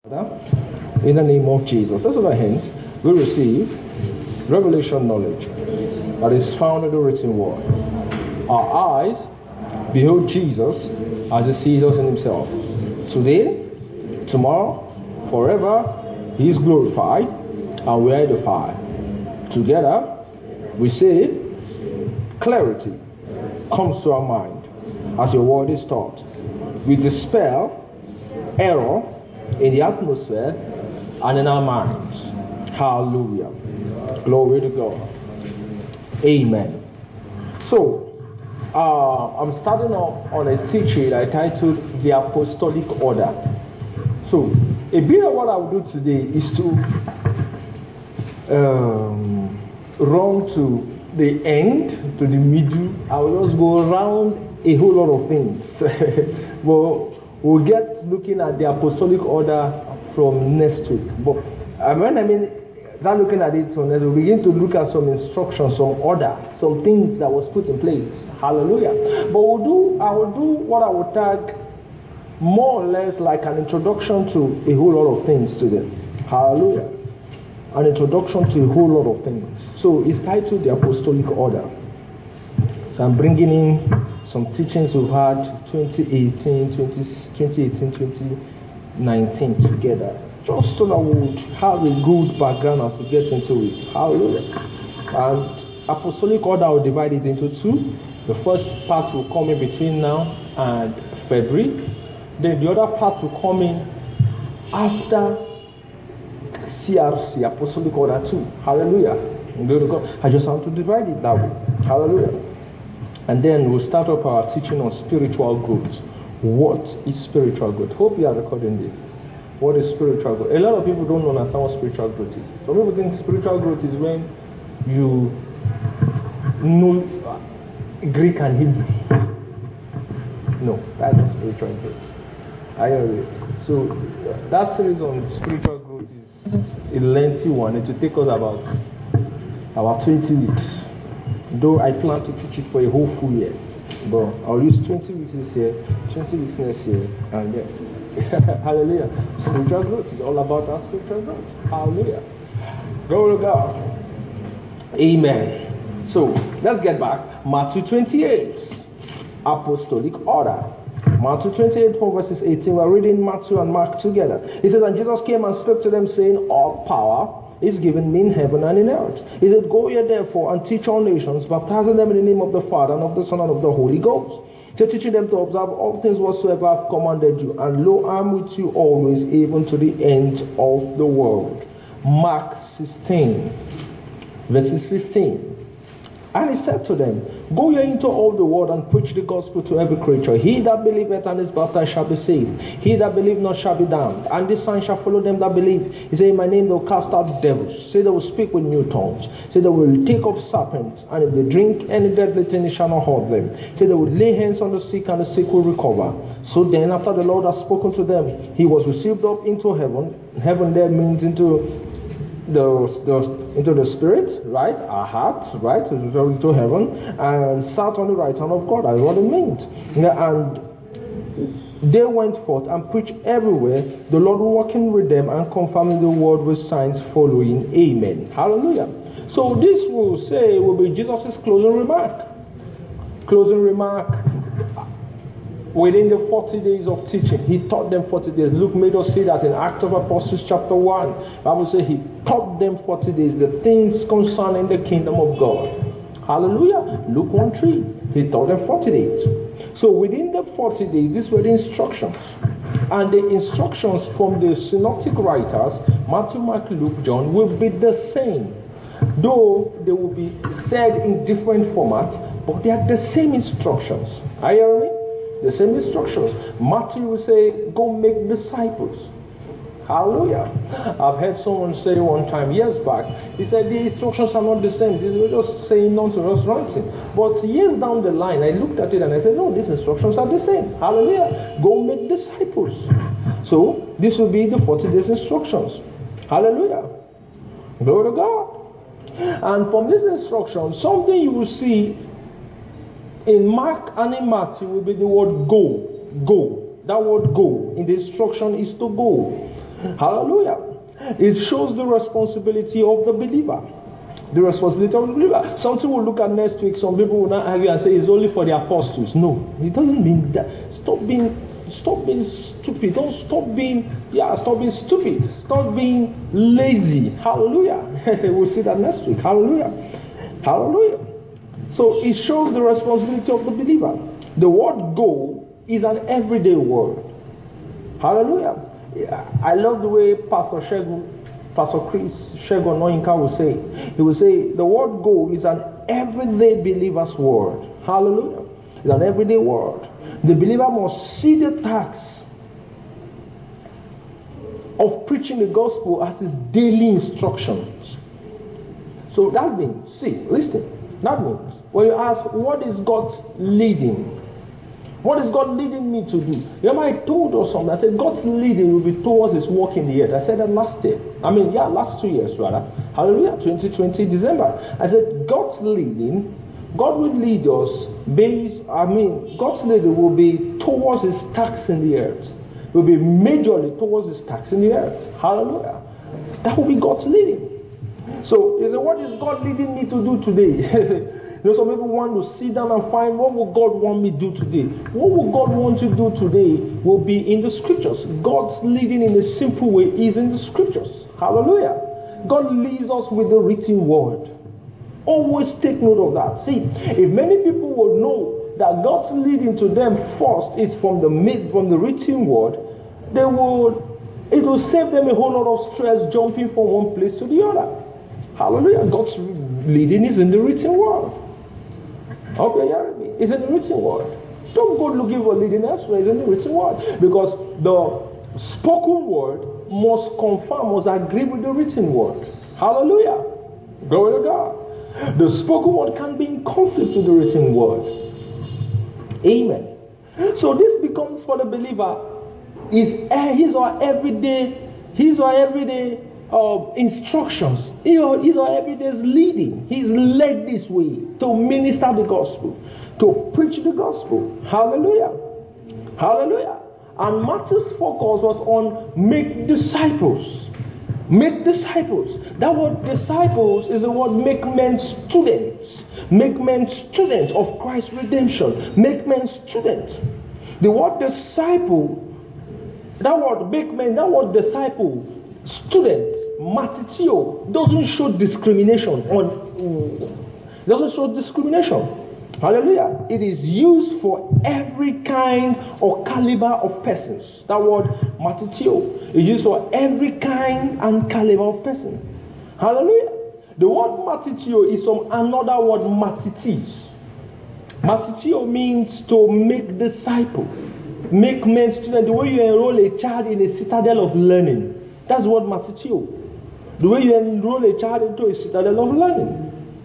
In the name of Jesus. Let's our hands. We receive revelation knowledge that is found in the written word. Our eyes behold Jesus as he sees us in himself. Today, tomorrow, forever, he is glorified and we are edified. Together, we say, clarity comes to our mind as your word is taught. We dispel error in the atmosphere and in our minds. Hallelujah. Glory to God. Amen. So, I'm starting off on a teaching I titled The Apostolic Order. So, a bit of what I will do today is to run to the end, to the middle. I will just go around a whole lot of things. But we'll get looking at the apostolic order from next week. But when I mean that looking at it from next week, we begin to look at some instructions, some order, some things that was put in place. Hallelujah. But I will do what I will tag more or less like an introduction to a whole lot of things today. Hallelujah. An introduction to a whole lot of things. So it's titled the apostolic order. So I'm bringing in some teachings we've had 2018, 2019 together. Just so that we would have a good background as we get into it. Hallelujah. And apostolic order, I will divide it into two. The first part will come in between now and February. Then the other part will come in after CRC, apostolic order 2. Hallelujah. I just want to divide it that way. Hallelujah. And then we'll start up our teaching on spiritual growth. What is spiritual growth? Hope you are recording this. What is spiritual growth? A lot of people don't understand what spiritual growth is. Some people think spiritual growth is when you know Greek and Hebrew. No, that is spiritual growth. So that series on spiritual growth is a lengthy one. It will take us about 20 weeks. Though I plan to teach it for a whole full year. But I'll use 20 weeks this year, 20 weeks next year, and yeah. Hallelujah. Spiritual growth is all about our spiritual growth. Hallelujah. Glory to God. Amen. So, let's get back. Matthew 28. Apostolic order. Matthew 28 from verses 18. We're reading Matthew and Mark together. It says, and Jesus came and spoke to them, saying, all power is given me in heaven and in earth. He said, go ye therefore and teach all nations, baptizing them in the name of the Father and of the Son and of the Holy Ghost. So teaching them to observe all things whatsoever I have commanded you. And lo, I am with you always, even to the end of the world. Mark 16, verses 15. And he said to them, go ye into all the world and preach the gospel to every creature. He that believeth and is baptized shall be saved. He that believeth not shall be damned. And this sign shall follow them that believe. He said, in my name they will cast out devils. Say they will speak with new tongues. Say they will take up serpents. And if they drink any deadly thing, it shall not hurt them. Say they will lay hands on the sick, and the sick will recover. So then, after the Lord has spoken to them, he was received up into heaven. Heaven there means into the spirit, right? Our hearts, right? Into heaven, and sat on the right hand of God. That's what it means. And they went forth and preached everywhere, the Lord working with them and confirming the word with signs following. Amen. Hallelujah. So this will be Jesus' closing remark. Closing remark. Within the 40 days of teaching, he taught them 40 days. Luke made us see that in Acts of Apostles chapter 1. I would say he taught them 40 days, the things concerning the kingdom of God. Hallelujah. Luke 1:3. He taught them 40 days. So within the 40 days, these were the instructions. And the instructions from the synoptic writers, Matthew, Mark, Luke, John, will be the same. Though they will be said in different formats, but they are the same instructions. Are you hearing me? The same instructions. Matthew will say, go make disciples. Hallelujah. I've heard someone say one time, years back, he said the instructions are not the same. They were just saying nonsense, ranting. But years down the line, I looked at it and I said, no, these instructions are the same. Hallelujah. Go make disciples. So, this will be the 40 days instructions. Hallelujah. Glory to God. And from this instruction, something you will see in Mark and in Matthew will be the word go. Go. That word go in the instruction is to go. Hallelujah. It shows the responsibility of the believer. The responsibility of the believer. Something we'll look at next week. Some people will not argue and say it's only for the apostles. No, it doesn't mean that. Stop being stupid. Stop being stupid. Stop being lazy. Hallelujah. We'll see that next week. Hallelujah. Hallelujah. So it shows the responsibility of the believer. The word go is an everyday word. Hallelujah. I love the way Pastor Chris Shegun Noyinka will say. He will say the word go is an everyday believer's word. Hallelujah. It's an everyday word. The believer must see the task of preaching the gospel as his daily instructions. So that means, listen, that means when you ask, what is God's leading? What is God leading me to do? Remember I told us something. I said God's leading will be towards his work in the earth. I said that last 2 years rather. Hallelujah, 2020 December. I said God's leading, God will lead us God's leading will be towards his tasks in the earth. Will be majorly towards his tasks in the earth. Hallelujah. That will be God's leading. So, what is God leading me to do today? Some people want to sit down and find what will God want me to do today. What will God want to do today will be in the scriptures. God's leading in a simple way is in the scriptures. Hallelujah. God leads us with the written word. Always take note of that. See, if many people will know that God's leading to them first is from the written word, it will save them a whole lot of stress jumping from one place to the other. Hallelujah. God's leading is in the written word. Okay, yeah, it's in the written word. Don't go looking for leading elsewhere. It's in the written word. Because the spoken word must confirm, must agree with the written word. Hallelujah. Glory to God. The spoken word can be in conflict with the written word. Amen. So this becomes for the believer his or everyday instructions. His or everyday leading. He's led this way to minister the gospel, to preach the gospel. Hallelujah. Hallelujah. And Matthew's focus was on make disciples. Make disciples. That word disciples is the word make men students. Make men students of Christ's redemption. Make men students. The word disciple, that word make men, that word disciple, student, matitio, doesn't show discrimination. Doesn't show discrimination. Hallelujah. It is used for every kind or caliber of persons. That word matitio is used for every kind and caliber of person. Hallelujah. The word matitio is from another word matitis. Matitio means to make disciple, make men student. The way you enroll a child in a citadel of learning. That's what matitio. The way you enroll a child into a citadel of learning.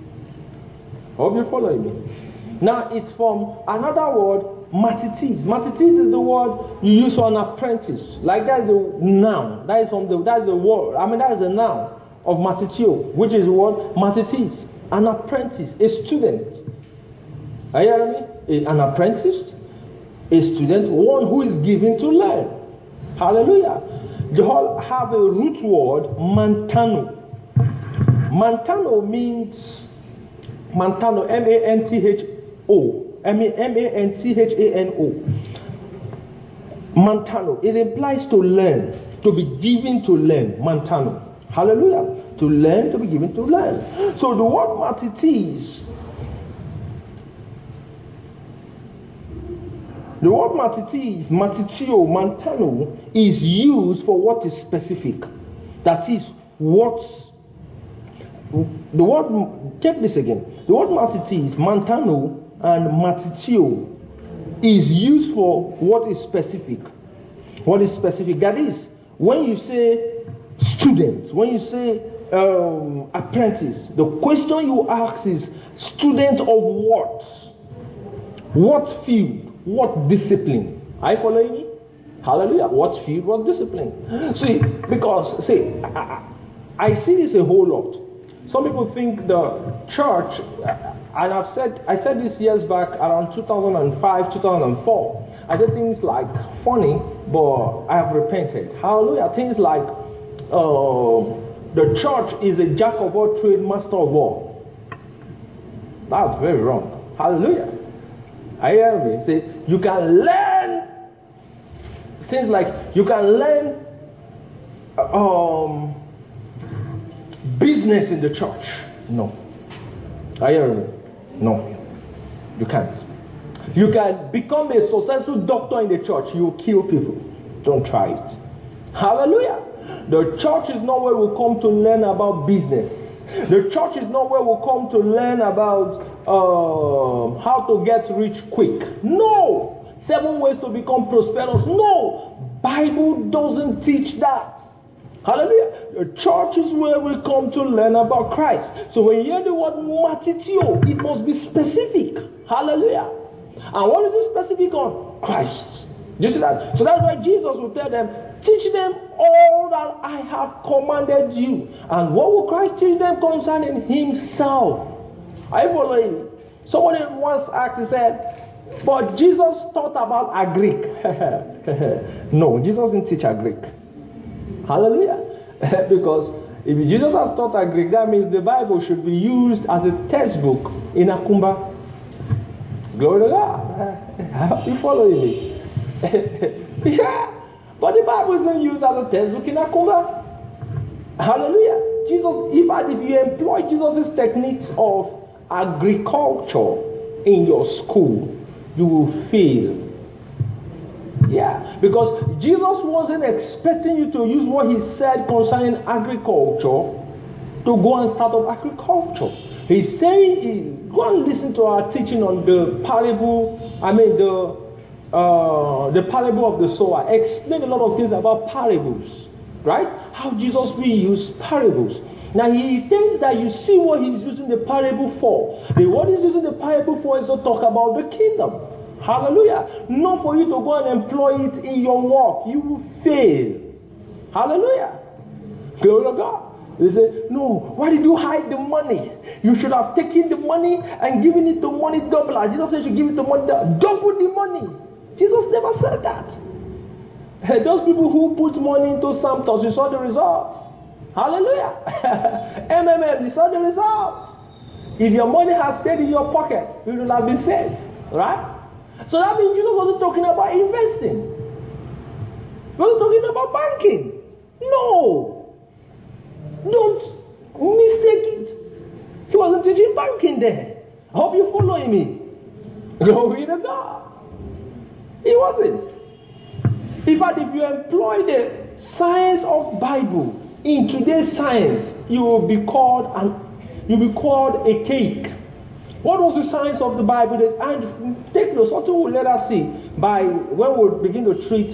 Hope you're following me. Now it's from another word, matitis. Matitis is the word you use for an apprentice. Like that's the noun. That's the word. That is the noun of matitio, which is what? Matitis. An apprentice, a student. Are you hearing me? An apprentice, a student, one who is given to learn. Hallelujah. They all have a root word, mantano. Mantano means mantano, M-A-N-T-H-O. M-A-N-T-H-A-N-O. Mantano. It implies to learn, to be given to learn. Mantano. Hallelujah. To learn, to be given to learn. So the word matitis, the word matitis, matitio, mantano, is used for what is specific. That is what the word, check this again. The word matitis, mantano, and matitio is used for what is specific. What is specific? That is, when you say students, when you say apprentice, the question you ask is student of what? What field? What discipline? Are you following me? Hallelujah. What field? What discipline? See, because, I see this a whole lot. Some people think the church, and I said this years back around 2005, 2004. I did things like funny, but I have repented. Hallelujah. Things like the church is a jack of all trades, master of all. That's very wrong. Hallelujah. I hear me. Say, you can learn things like you can learn business in the church. No. I hear me. No. You can't. You can become a successful doctor in the church. You kill people. Don't try it. Hallelujah. The church is not where we come to learn about business. The church is not where we come to learn about how to get rich quick. No. 7 ways to become prosperous. No. Bible doesn't teach that. Hallelujah. The church is where we come to learn about Christ. So when you hear the word matitio, it must be specific. Hallelujah. And what is it specific on? Christ. You see that? So that's why Jesus will tell them, teach them all that I have commanded you. And what will Christ teach them concerning himself? Are you following? Somebody once asked, he said, but Jesus taught about a Greek. No, Jesus didn't teach a Greek. Hallelujah. Because if Jesus has taught a Greek, that means the Bible should be used as a textbook in Akumba. Glory to God. You following me? Yeah. But the Bible isn't used as a textbook in Akumba. Hallelujah. If you employ Jesus' techniques of agriculture in your school, you will fail. Yeah, because Jesus wasn't expecting you to use what he said concerning agriculture to go and start up agriculture. He's saying, go and listen to our teaching on the parable, the parable of the sower. Explain a lot of things about parables, right? How Jesus will use parables. Now he thinks that you see what he's using the parable for. What he's using the parable for is to talk about the kingdom. Hallelujah. Not for you to go and employ it in your work. You will fail. Hallelujah. Glory to God. They say, no, why did you hide the money? You should have taken the money and given it to money double. Jesus said you should give it to money double the money. Jesus never said that. Those people who put money into Samtos, you saw the result. Hallelujah. You saw the result. If your money has stayed in your pocket, you will have been saved. Right? So that means Jesus wasn't talking about investing. He wasn't talking about banking. No. Don't mistake it. He wasn't teaching banking there. I hope you're following me. Glory to God. He wasn't. In fact, if you employ the science of Bible in today's science, you will be called a cake. What was the science of the Bible? And take note, something we'll let us see by when we'll begin to treat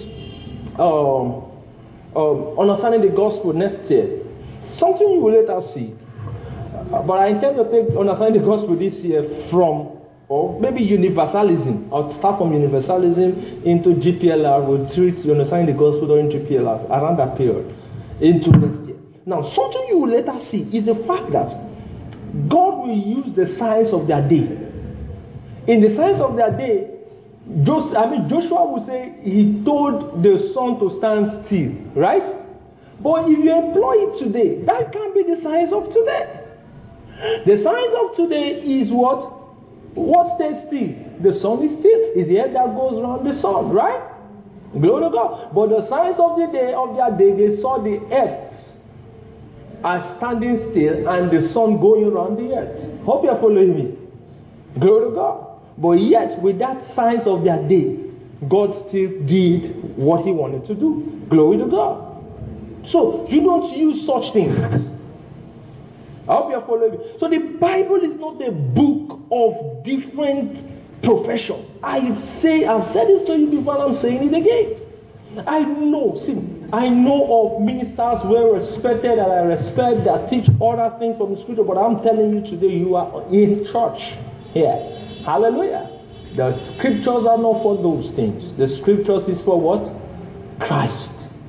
understanding the gospel next year. Something you will let us see. But I intend to take understanding the gospel this year from, or maybe universalism. I'll start from universalism into GPLR. We'll treat understanding the gospel during GPLR around that period into next year. Now, something you will let us see is the fact that God will use the science of their day. In the science of their day, Joshua would say he told the sun to stand still, right? But if you employ it today, that can't be the science of today. The science of today is what? What stays still? The sun is still. It's the earth that goes around the sun, right? Glory to God. But the science of the day of their day, they saw the earth are standing still and the sun going around the earth. Hope you are following me. Glory to God. But yet, with that science of their day, God still did what he wanted to do. Glory to God. So, you don't use such things. I hope you are following me. So, the Bible is not a book of different professions. I've said this to you before and I'm saying it again. I know of ministers well respected that I respect that teach other things from the scripture, but I'm telling you today, you are in church here. Hallelujah. The scriptures are not for those things. The scriptures is for what? Christ.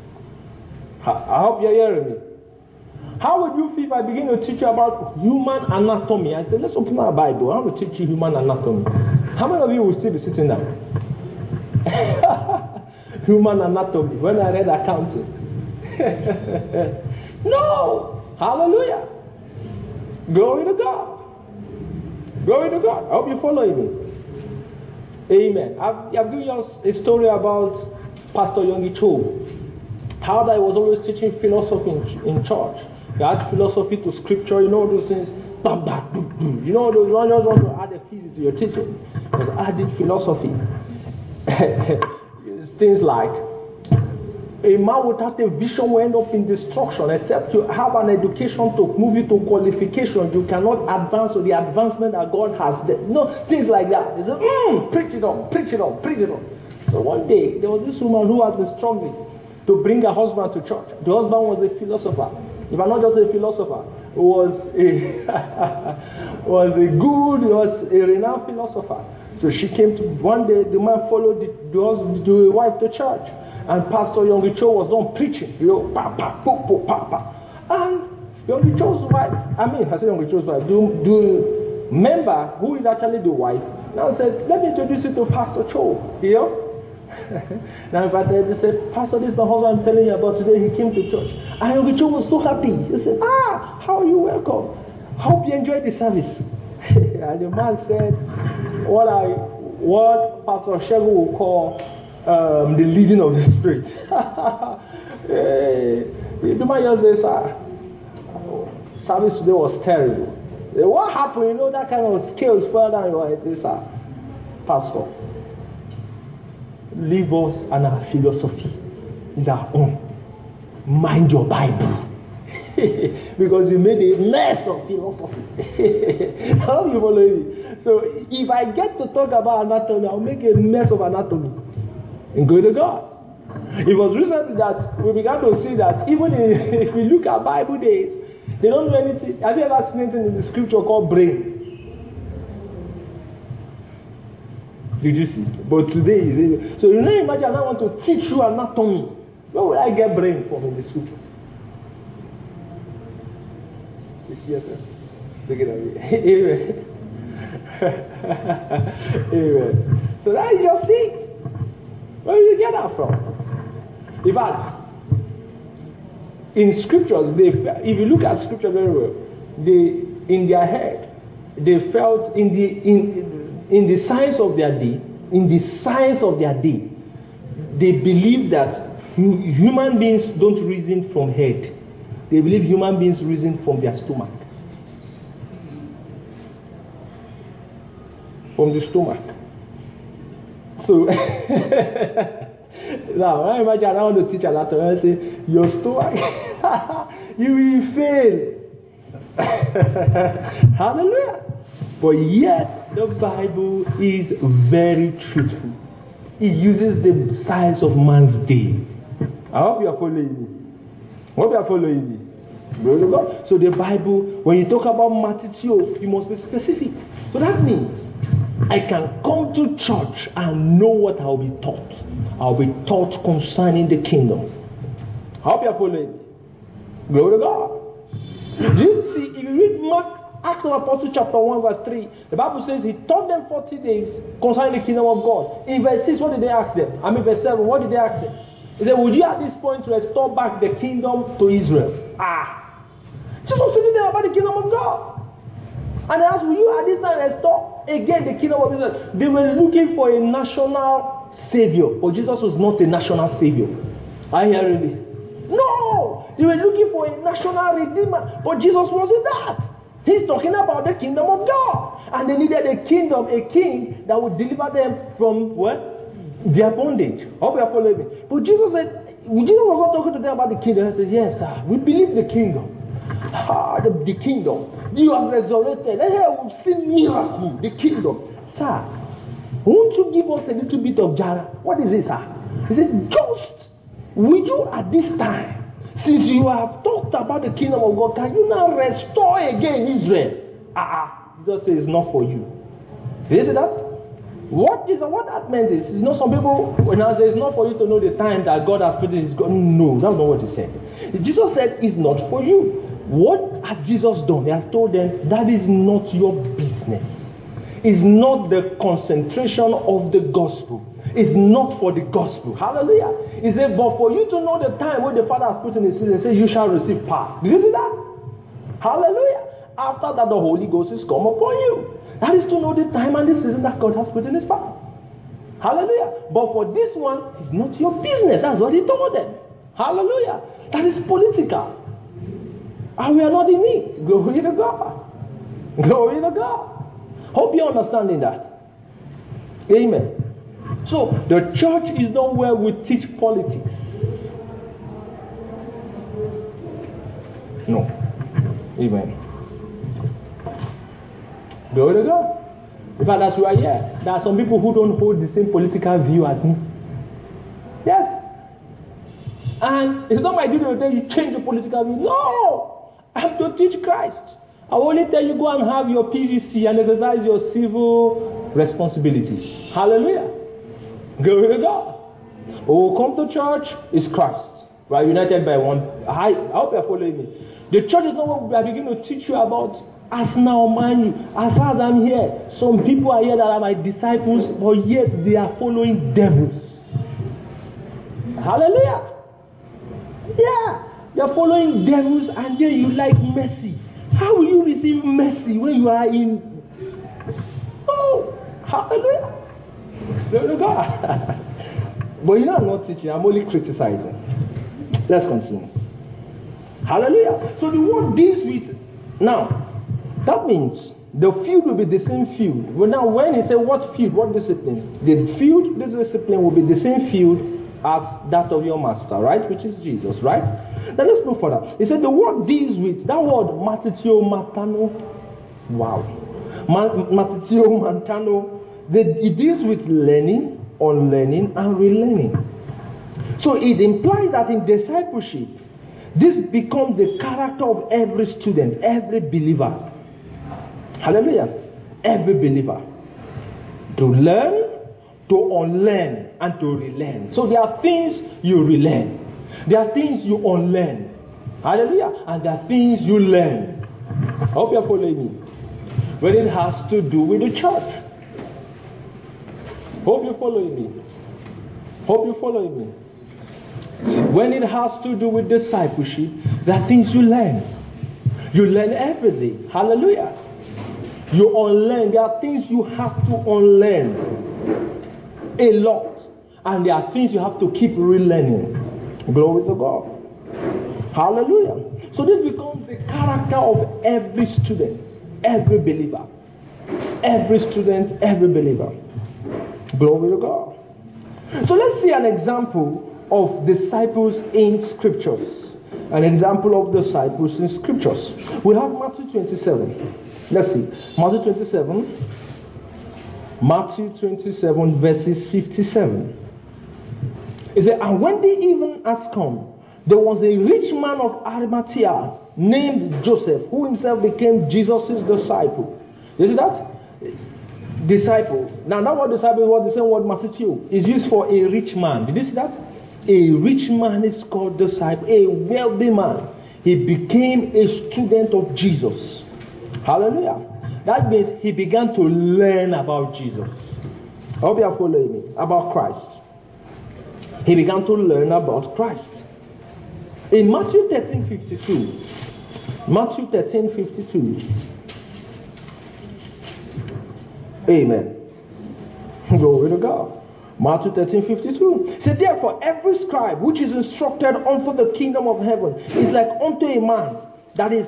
I hope you're hearing me. How would you feel if I begin to teach you about human anatomy? I said, let's open our Bible. I want to teach you human anatomy. How many of you will still be sitting down? Human anatomy. When I read accounting. No. Hallelujah. Glory to God. Glory to God. I hope you follow me. Amen. I've given you a story about Pastor Yonggi Cho. How that he was always teaching philosophy in church. He had philosophy to scripture, you know those things. You know those one just want to add a physics to your teaching. Because added philosophy. Things like a man without a vision will end up in destruction, except you have an education to move you to qualification. You cannot advance to the advancement that God has. No, things like that. They say, preach it on, preach it on, preach it on. So one day, there was this woman who has been struggling to bring her husband to church. The husband was a philosopher. If I'm not just a philosopher, was a renowned philosopher. So she came to, one day, the man followed the wife to church. And Pastor Yonggi Cho was on preaching. You know, And Yonggi Cho's wife, I said Yonggi Cho's wife, the member who is actually the wife, now said, let me introduce you to Pastor Cho. You know? Now they said, Pastor, this is the husband I'm telling you about today. He came to church. And Yonggi Cho was so happy. He said, how are you welcome? Hope you enjoyed the service. And the man said, what Pastor Shego will call the leading of the Spirit. The man just says, service today was terrible. What happened? You know, that kind of scales fell down your head. Pastor, leave us and our philosophy is our own. Mind your Bible. Because you made a mess of philosophy. How do you follow me? So if I get to talk about anatomy, I'll make a mess of anatomy. And go to God. It was recently that we began to see that even if we look at Bible days, they don't do anything. Have you ever seen anything in the scripture called brain? Did you see? But today, so you know, imagine I want to teach you anatomy. Where will I get brain from in the scripture? Yes, sir. Look at me. Amen. Amen. So that is your thing. Where do you get that from? In fact, in scriptures, if you look at scripture very well, in their head, they felt in the science of their day, they believe that human beings don't reason from head. They believe human beings reason from their stomach. From the stomach. So, now, I imagine I want to teach anatomy and say, your stomach, you will fail. Hallelujah. But yet, the Bible is very truthful. It uses the size of man's day. I hope you are following me. Glory to God. So the Bible, when you talk about multitude, you must be specific. So that means I can come to church and know what I'll be taught. I'll be taught concerning the kingdom. I hope you are following me. Glory to God. Do you see, if you read Mark, Acts of Apostles chapter 1 verse 3, the Bible says he taught them 40 days concerning the kingdom of God. In verse 6, what did they ask them? Verse 7, what did they ask them? He said, would you at this point restore back the kingdom to Israel? Jesus was telling them about the kingdom of God. And they asked, will you at this time restore again the kingdom of Israel? They were looking for a national savior. But Jesus was not a national savior. Are you hearing me? No! They were looking for a national redeemer. But Jesus wasn't that. He's talking about the kingdom of God. And they needed a kingdom, a king that would deliver them from what? Their bondage. Hope you are following me. But Jesus said, Jesus was not talking to them about the kingdom. He said, yes, sir, we believe the kingdom. The kingdom. You have resurrected. And here we've seen miracle. The kingdom. Sir, won't you give us a little bit of jara? What is it, sir? He said, just, will you at this time, since you have talked about the kingdom of God, can you now restore again Israel? Jesus says, it's not for you. Did you see that? What that meant is, some people, when I say it's not for you to know the time that God has put in his God. No, that's not what he said. Jesus said, it's not for you. What has Jesus done? He has told them, that is not your business. It's not the concentration of the gospel. is not for the gospel. Hallelujah. He said, but for you to know the time when the Father has put in his season, say you shall receive power. Did you see that? Hallelujah. After that, the Holy Ghost is come upon you. That is to know the time and the season that God has put in his power. Hallelujah. But for this one, it's not your business. That's what he told them. Hallelujah. That is political. And we are not in it. Glory to God. Glory to God. Hope you're understanding that. Amen. So, the church is not where we teach politics. No. Amen. Glory to God. In fact, as you are here, there are some people who don't hold the same political view as me. Yes. And it's not my duty to tell you change the political view. No! I have to teach Christ. I will only tell you go and have your PVC and exercise your civil responsibility. Hallelujah. Glory to God. Who will come to church is Christ. We are united by one. I hope you are following me. The church is not what we are beginning to teach you about. As now, mind you, as far as I'm here, some people are here that are my disciples, but yet they are following devils. Hallelujah. Yeah. They are following devils and then you like mercy. How will you receive mercy when you are in... Oh, hallelujah. Glory to God. But you know I'm not teaching, I'm only criticizing. Let's continue. Hallelujah. So the word deals with... Now, that means the field will be the same field. Well, now when he said what field, what discipline? The field, this discipline will be the same field as that of your master, right? Which is Jesus, right? Now let's go further. He said the word deals with, that word matitio matano. Wow. Matitio matano. It deals with learning, unlearning, and relearning. So it implies that in discipleship, this becomes the character of every student, every believer. Hallelujah. Every believer. To learn, to unlearn, and to relearn. So there are things you relearn. There are things you unlearn. Hallelujah. And there are things you learn. I hope you're following me. When it has to do with the church. Hope you're following me. Hope you're following me. When it has to do with discipleship, there are things you learn. You learn everything. Hallelujah. You unlearn. There are things you have to unlearn. A lot. And there are things you have to keep relearning. Glory to God. Hallelujah. So this becomes the character of every student, every believer. Every student, every believer. Glory to God. So let's see an example of disciples in scriptures. An example of disciples in scriptures. We have Matthew 27. Let's see. Matthew 27. Matthew 27 verses 57. It says, and when the evening has come, there was a rich man of Arimathea named Joseph, who himself became Jesus' disciple. You see that? Disciple. Now that word disciple is what the same word Matthew is used for a rich man. Did you see that? A rich man is called disciple. A wealthy man. He became a student of Jesus. Hallelujah. That means he began to learn about Jesus. I hope you are following me. About Christ. He began to learn about Christ. In Matthew 13:52. Matthew 13:52. Amen. Glory to God. Matthew 13:52. So therefore, every scribe which is instructed unto the kingdom of heaven is like unto a man that is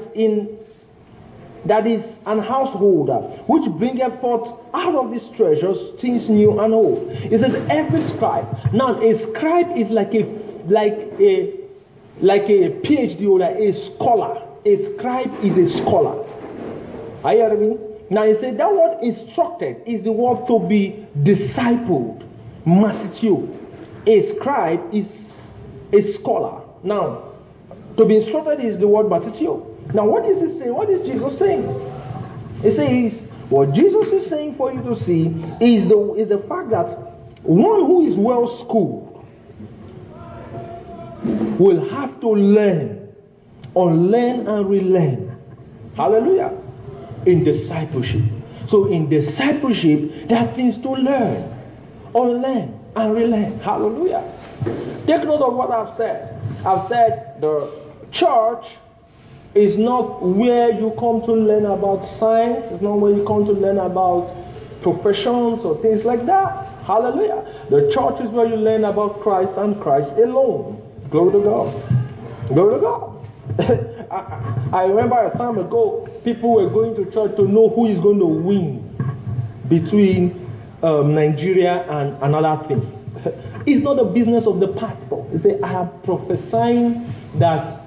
an householder, which bringeth forth out of his treasures things new and old. It says every scribe. Now a scribe is like a PhD holder, a scholar. A scribe is a scholar. Are you hearing me? Now he said that word instructed is the word to be discipled. Matthew. A scribe is a scholar. Now, to be instructed is the word Matthew. Now what is he saying? What is Jesus saying? He says, what Jesus is saying for you to see is the fact that one who is well schooled will have to learn, unlearn and relearn. Hallelujah. In discipleship. So in discipleship, there are things to learn, unlearn and relearn. Hallelujah. Take note of what I've said. I've said the church is not where you come to learn about science. It's not where you come to learn about professions or things like that. Hallelujah. The church is where you learn about Christ and Christ alone. Glory to God. Glory to God. I remember a time ago, people were going to church to know who is going to win between Nigeria and another thing. It's not the business of the pastor. He said, I am prophesying that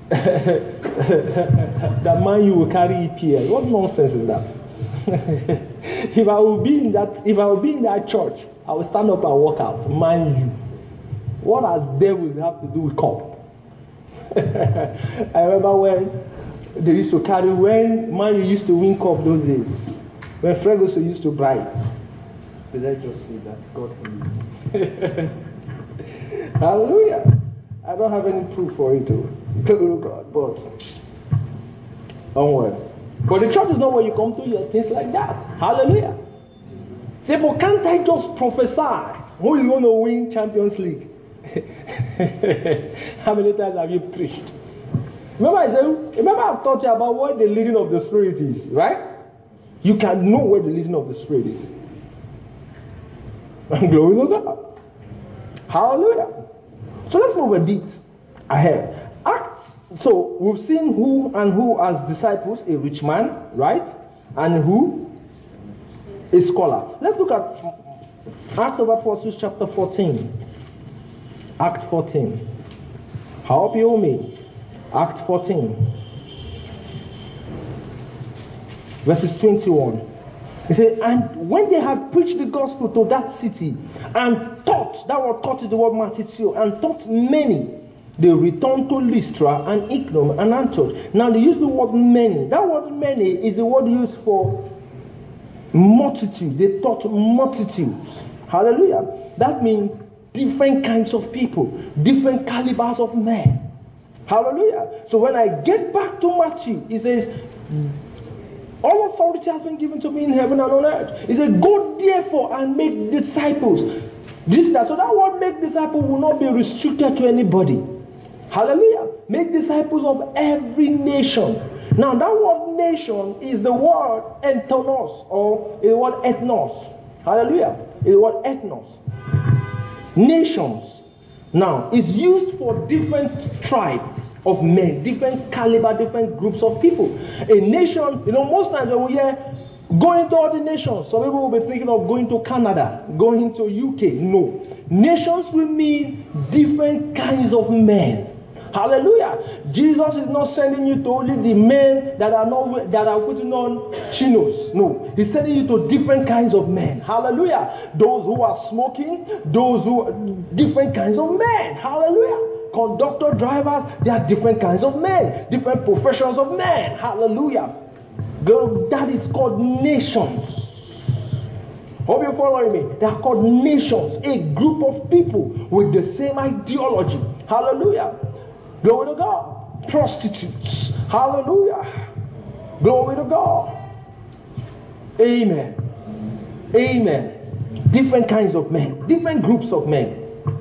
that Man U will carry EPL. What nonsense is that? If I will be in that church, I will stand up and walk out. Man U. What has devils have to do with cup? I remember when they used to carry, when Man U used to win cup those days, when Ferguson used to bribe. But let's just say that God healed. Hallelujah. I don't have any proof for it, God, but don't worry. But the church is not where you come to hear things like that. Hallelujah. Say, but can't I just prophesy who is going to win Champions League? How many times have you preached? Remember I've taught you about what the leading of the Spirit is, right? You can know where the leading of the Spirit is. And glory to God. Hallelujah. So let's move a bit ahead. So we've seen who as disciples, a rich man, right? And who? A scholar. Let's look at Acts of Apostles chapter 14. Act 14. How up you me? Act 14. Verses 21. He said, and when they had preached the gospel to that city and taught, that word taught is the word martitio, and taught many, they returned to Lystra and Iconium and Antioch. Now they use the word many. That word many is the word used for multitude. They taught multitudes. Hallelujah. That means different kinds of people, different calibers of men. Hallelujah. So when I get back to Matthew, it says, all authority has been given to me in heaven and on earth. It says, go therefore and make disciples. So that word make disciples will not be restricted to anybody. Hallelujah. Make disciples of every nation. Now that word nation is the word ethnos, or the word ethnos. Hallelujah. Is the word ethnos. Nations. Now it's used for different tribes of men, different caliber, different groups of people. A nation, most times when we hear going to other nations, some people will be thinking of going to Canada, going to UK. No. Nations will mean different kinds of men. Hallelujah. Jesus is not sending you to only the men that are putting on chinos. No. He's sending you to different kinds of men. Hallelujah. Those who are smoking, different kinds of men. Hallelujah. Conductor, drivers, they are different kinds of men, different professions of men. Hallelujah. That is called nations. Hope you're following me. They are called nations, a group of people with the same ideology. Hallelujah. Glory to God. Prostitutes. Hallelujah. Glory to God. Amen. Amen. Different kinds of men, different groups of men.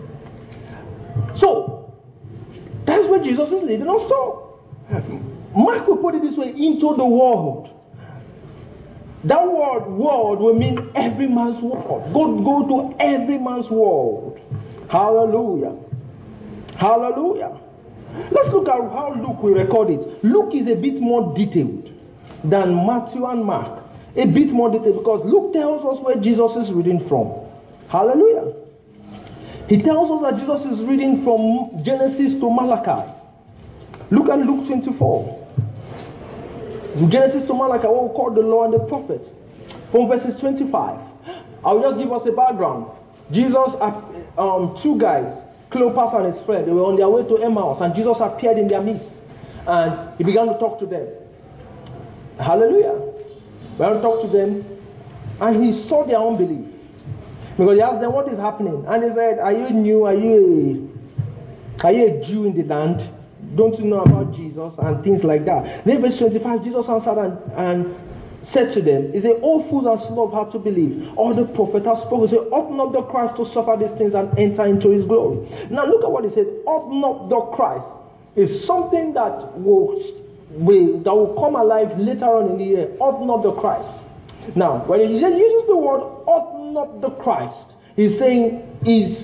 So, that's where Jesus is leading us to. Mark will put it this way, into the world. That word world will mean every man's world. Go to every man's world. Hallelujah. Hallelujah. Let's look at how Luke will record it. Luke is a bit more detailed than Matthew and Mark. A bit more detailed because Luke tells us where Jesus is reading from. Hallelujah. He tells us that Jesus is reading from Genesis to Malachi. Look at Luke 24. In Genesis to Malachi, what we call the law and the prophets. From verses 25. I'll just give us a background. Jesus, two guys, Cleopas and his friend, they were on their way to Emmaus, and Jesus appeared in their midst. And he began to talk to them. Hallelujah. He began to talk to them, and he saw their unbelief. Because he asked them, what is happening? And he said, are you new? Are you a Jew in the land? Don't you know about Jesus? And things like that. Then verse 25, Jesus answered and said to them, he said, O fools and slow of heart to believe, all the prophets have spoken. He said, ought not the Christ to suffer these things and enter into his glory? Now look at what he said, ought not the Christ is something that will come alive later on in the year. Ought not the Christ. Now, when he uses the word ought not the Christ, he's saying is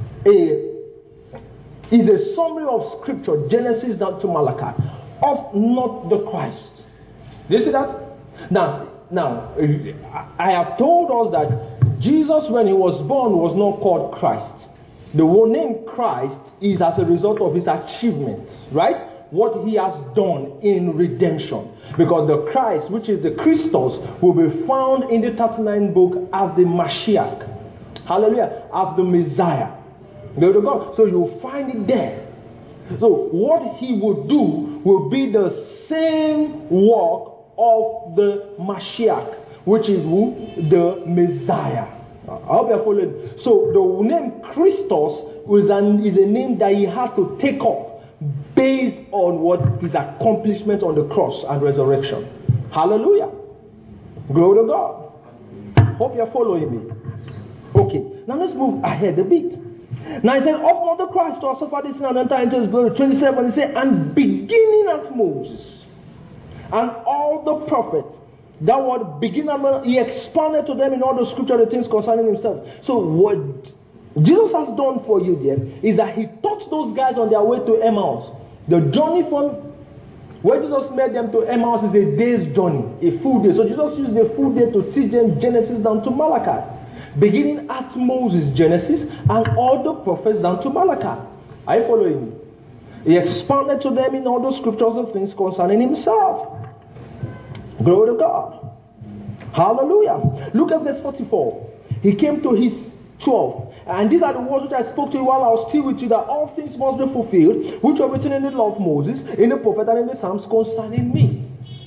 a summary of scripture, Genesis down to Malachi. Ought not the Christ. Do you see that? Now, I have told us that Jesus, when he was born, was not called Christ. The name Christ is as a result of his achievements, right? What he has done in redemption. Because the Christ, which is the Christos, will be found in the 39th book as the Mashiach. Hallelujah. As the Messiah. Glory to God. So you'll find it there. So what he will do will be the same work of the Mashiach, which is who? The Messiah. I hope you're following. So the name Christos is a name that he had to take up based on what his accomplishment on the cross and resurrection. Hallelujah. Glory to God. Hope you're following me. Okay, now let's move ahead a bit. Now it says, of not the Christ to suffer this and enter into his glory. 27, it says, and beginning at Moses and all the prophets, that word beginning, he expounded to them in all the scripture the things concerning himself. So what Jesus has done for you there is that he taught those guys on their way to Emmaus. The journey from where Jesus led them to Emmaus is a day's journey, a full day. So Jesus used a full day to teach them Genesis down to Malachi. Beginning at Moses, Genesis, and all the prophets down to Malachi. Are you following me? He expounded to them in all the scriptures the things concerning himself. Glory to God. Hallelujah. Look at verse 44. He came to his 12. And these are the words which I spoke to you while I was still with you, that all things must be fulfilled, which are written in the law of Moses, in the prophet, and in the Psalms concerning me.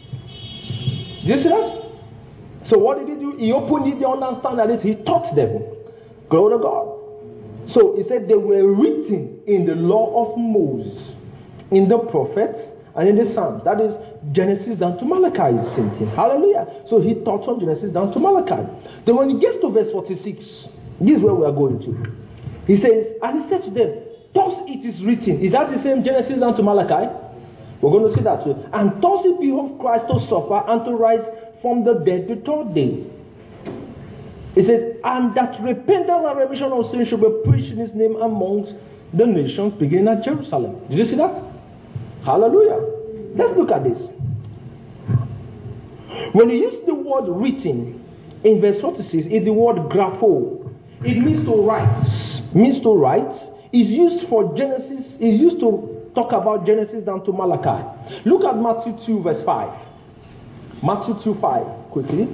Do you see that? So what did he do? He opened it, they understand that he taught them. Glory to God. So he said they were written in the law of Moses, in the prophets, and in the Psalms. That is Genesis down to Malachi is same thing. Hallelujah. So he taught from Genesis down to Malachi. Then when he gets to verse 46, this is where we are going to. He says, and he said to them, thus it is written. Is that the same Genesis down to Malachi? We're going to see that too. And thus it behoved Christ to suffer and to rise from the dead the third day. He says, and that repentance and remission of sin should be preached in his name amongst the nations, beginning at Jerusalem. Did you see that? Hallelujah. Let's look at this. When you use the word written in verse 46, is the word grapho. It means to write. Means to write. Is used for Genesis. Is used to talk about Genesis down to Malachi. Look at Matthew 2 verse 5. Matthew 2 5. Quickly.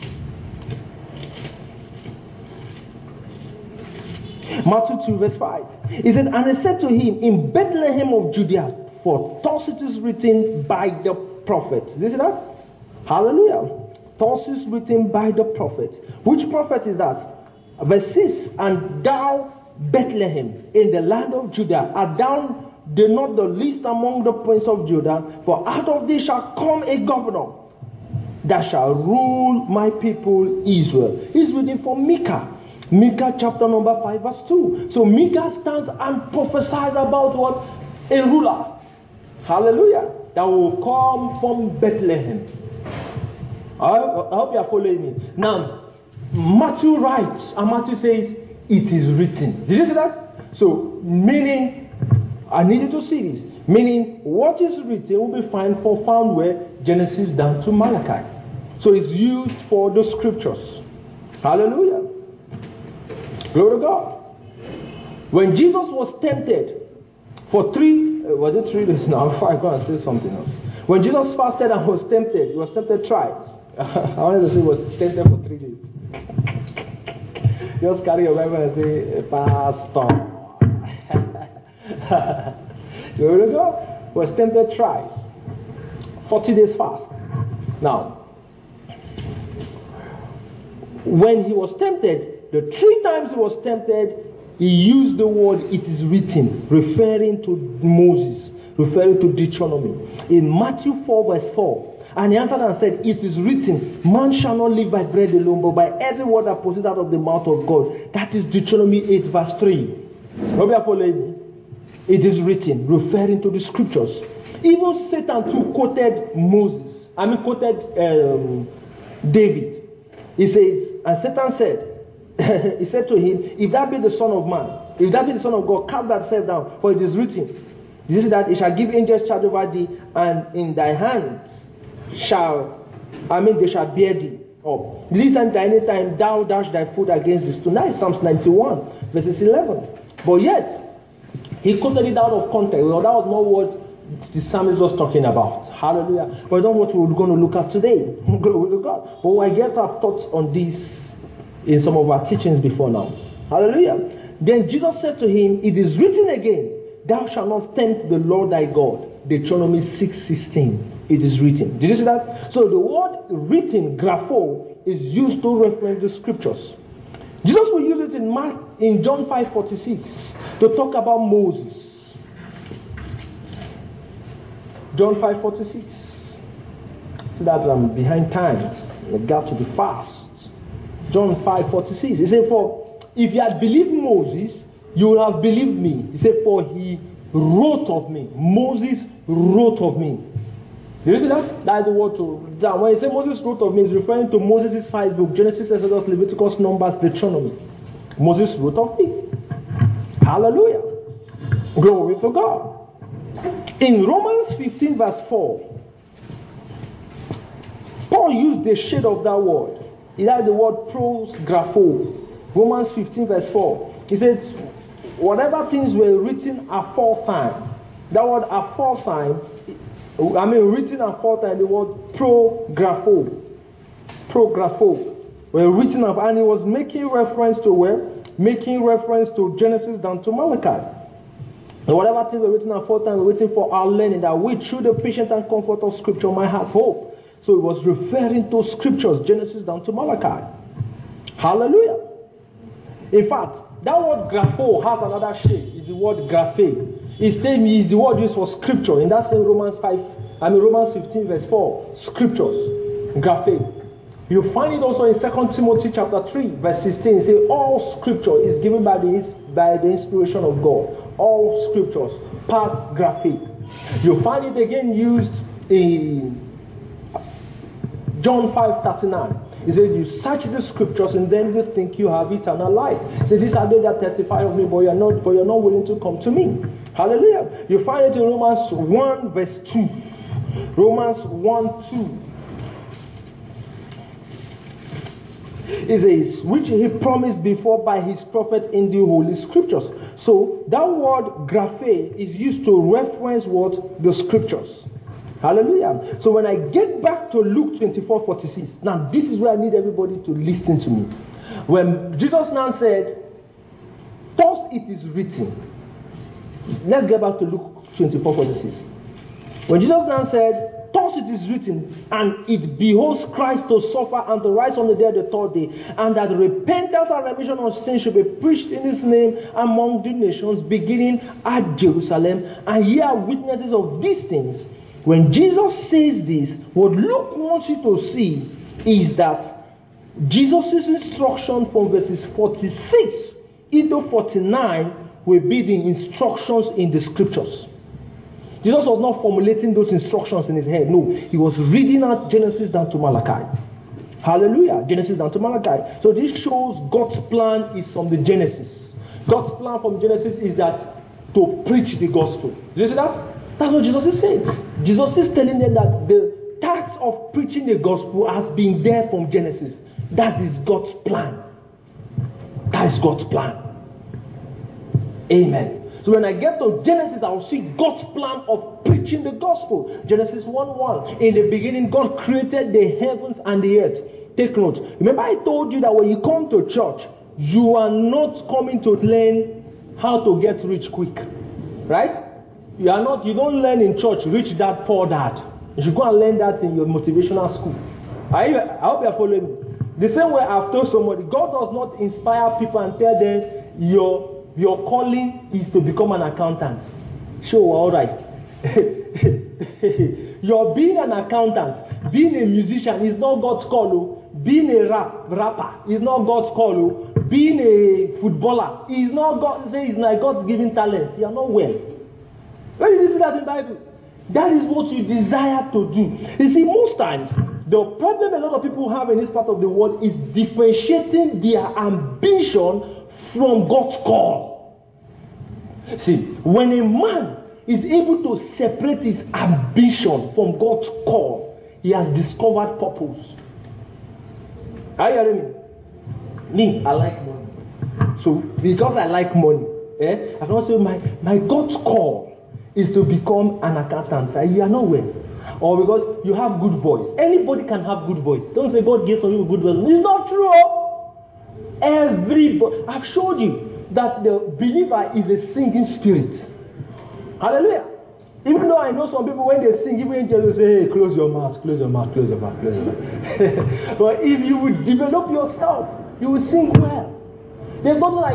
Matthew 2 verse 5. He said, and he said to him, in Bethlehem of Judea, for thus it is written by the prophets. Do you see that? Hallelujah. Thus is written by the prophet. Which prophet is that? Verse 6. And thou, Bethlehem, in the land of Judah, art thou not the least among the princes of Judah, for out of thee shall come a governor that shall rule my people Israel. He's reading from Micah. Micah chapter number 5 verse 2. So Micah stands and prophesies about what? A ruler. Hallelujah. That will come from Bethlehem. I hope you are following me. Now, Matthew writes, and Matthew says, it is written. Did you see that? So, meaning, I need you to see this. Meaning, what is written will be found where? Genesis down to Malachi. So, it's used for the scriptures. Hallelujah. Glory to God. When Jesus was tempted for 3 days now? I go and say something else. When Jesus fasted and was tempted, he was tempted thrice. I wanted to say he was tempted for 3 days. Just carry your Bible and say, Pastor. Glory to God. Was tempted thrice. 40 days fast. Now, when he was tempted, the 3 times he was tempted, he used the word it is written, referring to Moses, referring to Deuteronomy. In Matthew 4 verse 4, And he answered and said, it is written, man shall not live by bread alone, but by every word that proceeds out of the mouth of God. That is Deuteronomy 8 verse 3. It is written, referring to the scriptures. Even Satan too quoted David. He says, and Satan said, he said to him, if that be the Son of Man, if that be the Son of God, cast thyself down, for it is written, you see that he shall give angels charge over thee, and in thy hands they shall bear thee up. Listen to any time thou dash thy foot against the stone. That is Psalms 91, verses 11. But yet, he quoted it out of context. Well, that was not what the psalmist was talking about. Hallelujah. But that's what we're going to look at today. Glory to God. But I guess I've thoughts on this in some of our teachings before now. Hallelujah. Then Jesus said to him, it is written again, thou shalt not tempt the Lord thy God. Deuteronomy 6:16. It is written. Did you see that? So the word written, grapho, is used to reference the scriptures. Jesus will use it in John 5:46 to talk about Moses. John 5:46. See that I'm behind time. I got to be fast. John 5:46. He said, for if you had believed Moses, you would have believed me. He said, for he wrote of me. Moses wrote of me. Do you see that? That is the word to. When he said Moses wrote of me, he's referring to Moses' 5 books: Genesis, Exodus, Leviticus, Numbers, Deuteronomy. Moses wrote of me. Hallelujah. Glory to God. In Romans 15 verse 4, Paul used the shade of that word. He had the word pros grapho. Romans 15 verse 4. He says, whatever things were written aforetime. That word aforetime, written aforetime, the word pro-grapho. Pro-grapho. Were written up, and he was making reference to where? Making reference to Genesis down to Malachi. And whatever things were written aforetime were written for our learning, that we through the patience and comfort of Scripture might have hope. So it was referring to Scriptures, Genesis down to Malachi. Hallelujah. In fact, that word grapho has another shade. It's the word graphe. It's the word used for Scripture. In that same Romans 15 verse 4. Scriptures. Graphe. You find it also in 2 Timothy chapter 3 verse 16. It says, all Scripture is given by the inspiration of God. All Scriptures. Past graphe. You find it again used in John 5:39. He says, you search the scriptures and then you think you have eternal life. He says, these are they that testify of me, but you're not willing to come to me. Hallelujah. You find it in Romans 1 verse 2. Romans 1:2. It says, which he promised before by his prophet in the holy scriptures. So that word graphe is used to reference what? The scriptures. Hallelujah. So when I get back to Luke 24:46, now this is where I need everybody to listen to me. When Jesus now said, thus it is written. Let's get back to Luke 24:46. When Jesus now said, thus it is written, and it behoves Christ to suffer and to rise on the day of the third day, and that repentance and remission of sin should be preached in his name among the nations, beginning at Jerusalem, and ye are witnesses of these things. When Jesus says this, what Luke wants you to see is that Jesus' instruction from verses 46 into 49 will be the instructions in the scriptures. Jesus was not formulating those instructions in his head. No, he was reading out Genesis down to Malachi. Hallelujah. Genesis down to Malachi. So this shows God's plan is from the Genesis. God's plan from Genesis is that to preach the gospel. Do you see that? That's what Jesus is saying. Jesus is telling them that the task of preaching the gospel has been there from Genesis. That is God's plan. That is God's plan. Amen. So when I get to Genesis, I will see God's plan of preaching the gospel. Genesis 1:1. In the beginning, God created the heavens and the earth. Take note. Remember I told you that when you come to church, you are not coming to learn how to get rich quick. Right? You don't learn in church, rich dad, poor dad. You should go and learn that in your motivational school. I hope you are following me. The same way I've told somebody, God does not inspire people and tell them your calling is to become an accountant. Sure, all right. You're being an accountant being a musician is not God's call. Oh. Being a rapper is not God's call. Oh. Being a footballer is not God. Say it's like God's given talent. You are not well. Where did you see that in the Bible? That is what you desire to do. You see, most times the problem a lot of people have in this part of the world is differentiating their ambition from God's call. See, when a man is able to separate his ambition from God's call, he has discovered purpose. Are you hearing me? Me, I like money. So, because I like money, I can say my God's call is to become an accountant. You are not well. Or because you have good voice. Anybody can have good voice. Don't say God gave some people good voice. It's not true. Everybody. I've showed you that the believer is a singing spirit. Hallelujah. Even though I know some people when they sing, even angels will say, hey, close your mouth, close your mouth, close your mouth, close your mouth. But if you would develop yourself, you will sing well. There's nothing like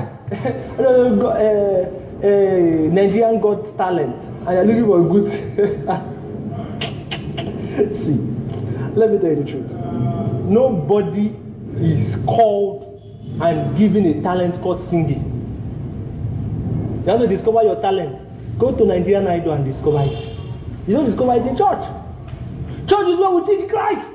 Nigerian God's talent. And you're looking for a good. See, let me tell you the truth. Nobody is called and given a talent called singing. You have to discover your talent. Go to Nigerian Idol and discover it. You don't discover it in church. Church is where we teach Christ.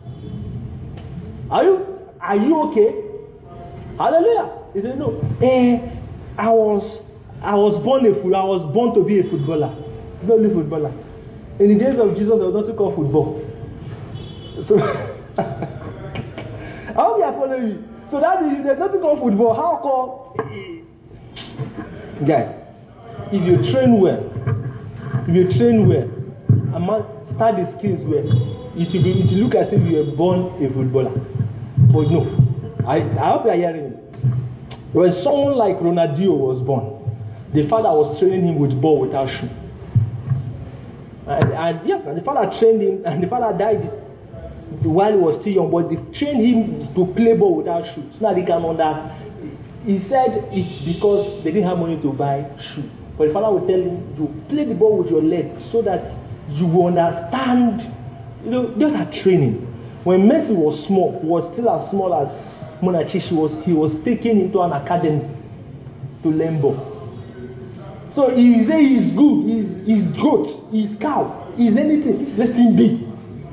Are you okay? Hallelujah. He said, no. I was born a fool. I was born to be a footballer. Not only footballer. In the days of Jesus, there was nothing called football. So I hope you are following me. So that is, there's nothing called football. How come? Guys, if you train well, and start the skills well, it will look as if you were born a footballer. But no, I hope you are hearing me. When someone like Ronaldinho was born, the father was training him with ball without shoe. And the father trained him, and the father died while he was still young, but they trained him to play ball without shoes. So now they can understand. He said it's because they didn't have money to buy shoe. But the father would tell him, you play the ball with your leg so that you will understand. You know, just a training. When Messi was small, was still as small as Monachi, he was taken into an academy to learn ball. So he say he's good, he's goat, he's cow, he's anything. Let him be.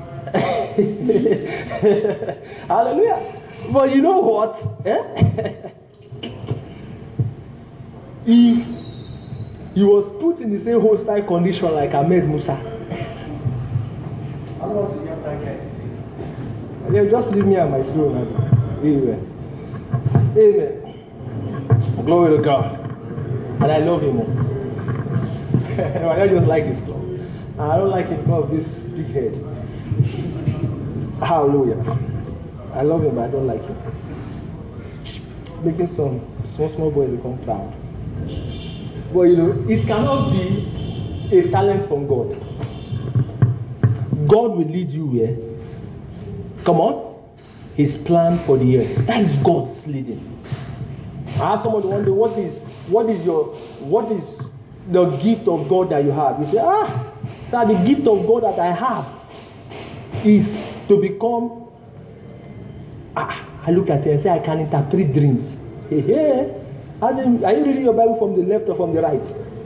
Hallelujah. But you know what? He was put in the same hostile condition like Ahmed Musa. How long did you have that guy? Yeah, just leave me and my soul. Amen. Amen. Glory to God. And I love him. I just like his cloth. I don't like him because of this big head. Hallelujah. I love him, but I don't like him. Making some small boys become proud. But you know, it cannot be a talent from God. God will lead you where? Come on. His plan for the earth. That is God's leading. I asked someone one day, what is the gift of God that you have? You say, sir, the gift of God that I have is to become. I look at it and say, I can interpret dreams. Are you reading your Bible from the left or from the right?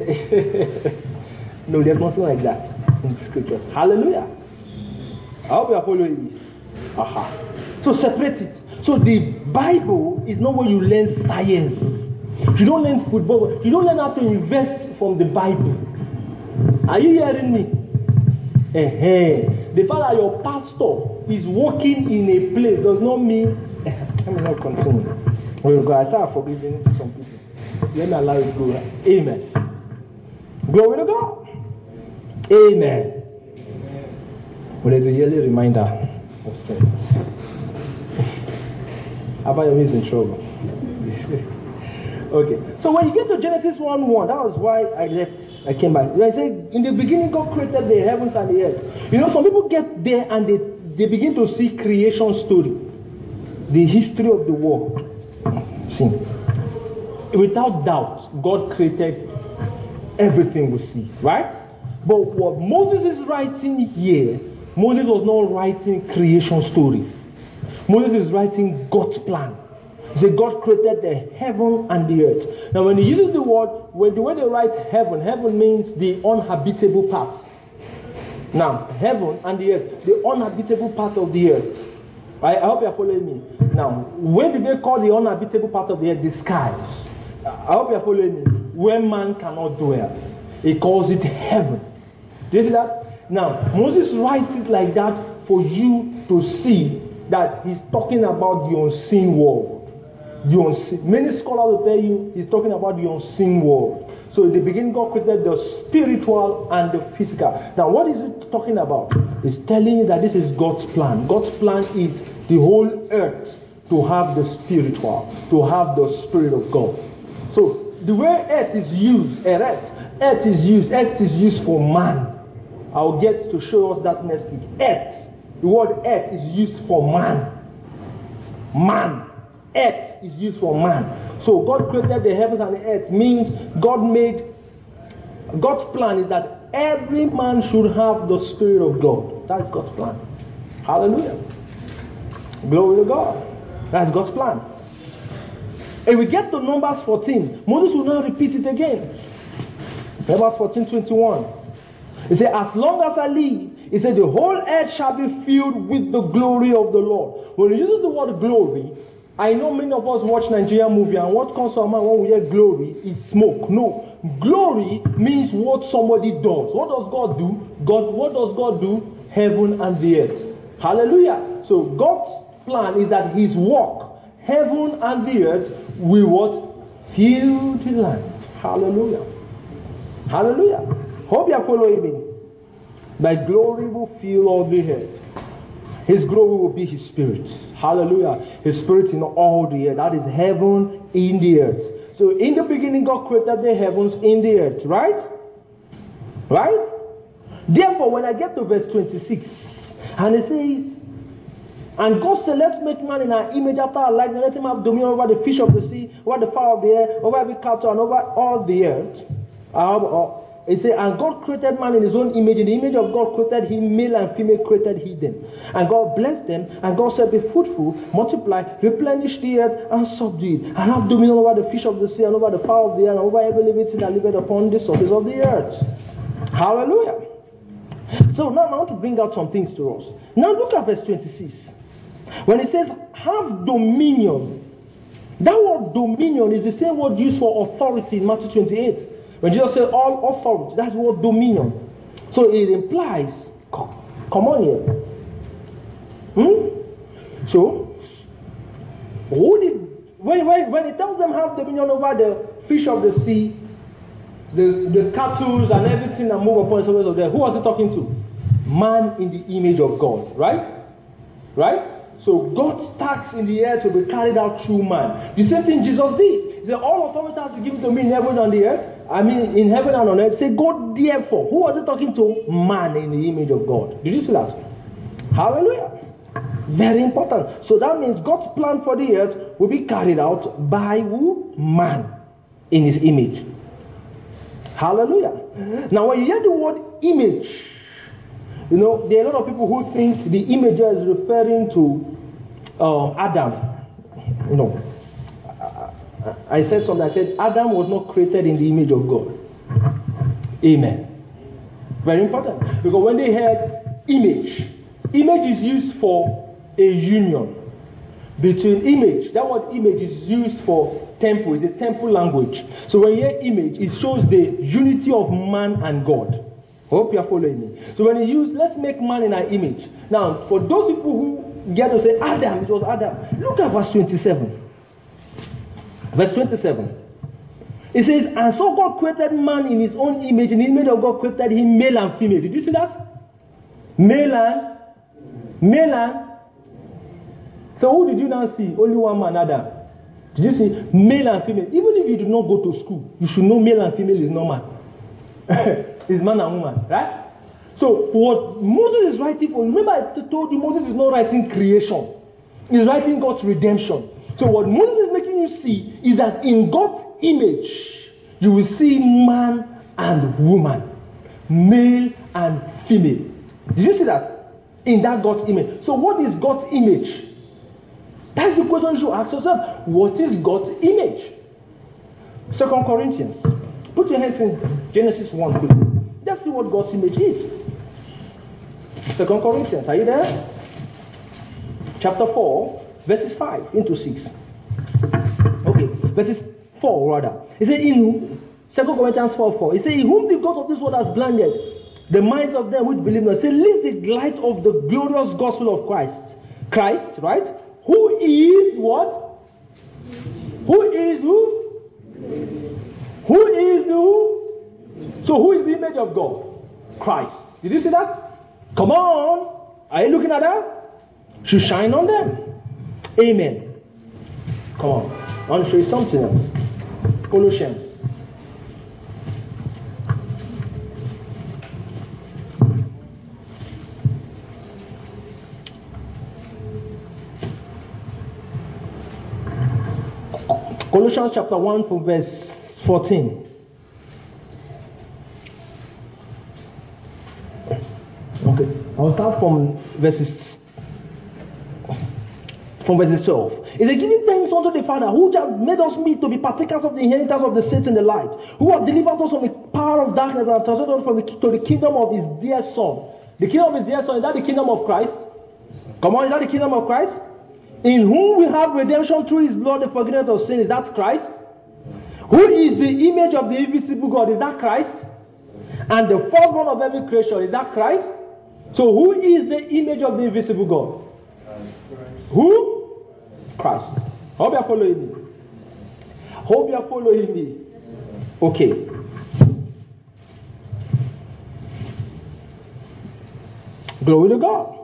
No, there's nothing like that in the scriptures. Hallelujah. I hope you are following me. So separate it. So the Bible is not where you learn science. You don't learn football. You don't learn how to invest from the Bible. Are you hearing me? The fact that your pastor is working in a place does not mean. Let me not continue. I start forgiving some people. Let me allow it to go. Amen. Glory to God. Amen. But there's a yearly reminder of sin. Abba is in trouble. Okay. So when you get to Genesis 1:1, that was why I came back. I said, in the beginning God created the heavens and the earth. You know, some people get there and they begin to see creation story. The history of the world. See. Without doubt, God created everything we see. Right? But what Moses is writing here Moses was not writing creation story. Moses is writing God's plan. He said God created the heaven and the earth. Now when he uses the word, the way they write heaven, heaven means the unhabitable part. Now, heaven and the earth, the unhabitable part of the earth. I hope you are following me. Now, when did they call the unhabitable part of the earth? The skies. I hope you are following me. Where man cannot dwell. He calls it heaven. Do you see that? Now, Moses writes it like that for you to see that he's talking about the unseen world. The unseen. Many scholars will tell you he's talking about the unseen world. So in the beginning, God created the spiritual and the physical. Now, what is it talking about? It's telling you that this is God's plan. God's plan is the whole earth to have the spiritual, to have the Spirit of God. So the way earth is used, earth is used for man. I'll get to show us that next week. The word earth is used for man. Earth is used for man. So God created the heavens and the earth means God's plan is that every man should have the Spirit of God. That's God's plan. Hallelujah. Glory to God. That's God's plan. And we get to Numbers 14. Moses will now repeat it again. Numbers 14:21. He said, as long as I live, he said, the whole earth shall be filled with the glory of the Lord. When he uses the word glory, I know many of us watch Nigerian movie, and what comes to our mind when we hear glory is smoke. No. Glory means what somebody does. What does God do? What does God do? Heaven and the earth. Hallelujah. So God's plan is that his work, heaven and the earth, will what? Fill the land. Hallelujah. Hallelujah. Hope you are following me. Thy glory will fill all the earth. His glory will be his spirit. Hallelujah. His spirit in all the earth. That is heaven in the earth. So in the beginning God created the heavens in the earth. Right? Right? Therefore when I get to verse 26 and it says, and God said, let's make man in our image after our likeness. Let him have dominion over the fish of the sea, over the fowl of the air, over every cattle, and over all the earth. It says, and God created man in his own image. In the image of God created him, male and female created he them. And God blessed them, and God said, be fruitful, multiply, replenish the earth, and subdue it, and have dominion over the fish of the sea, and over the fowl of the air, and over every living thing that liveth upon the surface of the earth. Hallelujah. So now I want to bring out some things to us. Now look at verse 26. When it says, have dominion, that word dominion is the same word used for authority in Matthew 28. When Jesus said all authority, that's the word dominion. So it implies, come on here. So, when it tells them have dominion over the fish of the sea, the cattle and everything that move upon the surface of the earth, who was he talking to? Man in the image of God, right? Right? So God's task in the earth will be carried out through man. The same thing Jesus did. He said, all authority has been given to me in heaven and the earth. In heaven and on earth. Say, God therefore. Who was he talking to? Man in the image of God. Did you see that? Hallelujah. Very important. So that means God's plan for the earth will be carried out by who? Man in his image. Hallelujah. Now when you hear the word image, you know, there are a lot of people who think the image is referring to Adam. You know, I said something. I said Adam was not created in the image of God. Amen. Very important. Because when they heard image is used for a union between image. That word image is used for temple. It's a temple language. So when you hear image, it shows the unity of man and God. Hope you are following me. So when you use, let's make man in our image. Now, for those people who get to say Adam, it was Adam. Look at verse 27. Verse 27. It says, and so God created man in his own image. In the image of God created him, male and female. Did you see that? Male and. So who did you now see? Only one man, Adam. Did you see? Male and female. Even if you do not go to school, you should know male and female is normal. It's man and woman, right? So what Moses is writing for, remember I told you Moses is not writing creation. He's writing God's redemption. So what Moses is making you see is that in God's image, you will see man and woman, male and female. Did you see that? in that God's image. So what is God's image? That's the question you should ask yourself. What is God's image? 2 Corinthians. Put your hands in Genesis 1 quickly. Let's see what God's image is. 2 Corinthians, are you there? Chapter 4, verses 5 into 6. Okay, verses 4 rather. It says in 2 Corinthians 4:4. It says, in whom the God of this world has blinded the minds of them which believe not. It says, leave the light of the glorious gospel of Christ. Christ, right? Who is what? Who is who? Who is who? So who is the image of God? Christ. Did you see that? Come on. Are you looking at that? Should shine on them. Amen. Come on. I want to show you something else. Colossians. Colossians chapter 1 from verse 14. Okay. I'll start from verses 12. It is giving thanks unto the Father who has made us meet to be partakers of the inheritance of the saints in the light, who has delivered us from the power of darkness and translated us to the kingdom of his dear Son. The kingdom of his dear Son, is that the kingdom of Christ? Come on, is that the kingdom of Christ? In whom we have redemption through his blood, the forgiveness of sin. Is that Christ? Who is the image of the invisible God? Is that Christ? And the firstborn of every creation. Is that Christ? So who is the image of the invisible God? Who? Christ. Hope you are following me. Hope you are following me. Okay. Glory to God.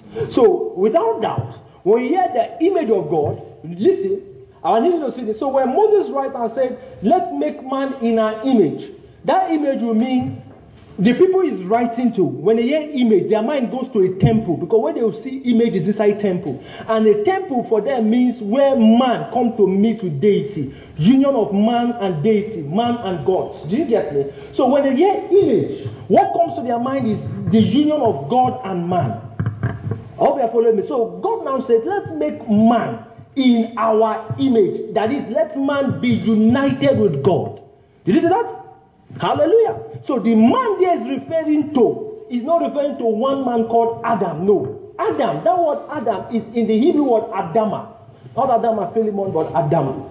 So without doubt, when you hear the image of God, listen, I need you to see this. So when Moses writes and said, let's make man in our image, that image will mean the people he's writing to, when they hear image, their mind goes to a temple, because when they will see image is inside temple. And a temple for them means where man comes to meet with deity. Union of man and deity, man and God. Do you get me? So when they hear image, what comes to their mind is the union of God and man. I hope you are following me. So God now says, let's make man in our image. That is, let man be united with God. Did you see that? Hallelujah. So the man there is referring to, is not referring to one man called Adam. No. Adam, that word Adam is in the Hebrew word Adama. Not Adama Philemon, but Adam.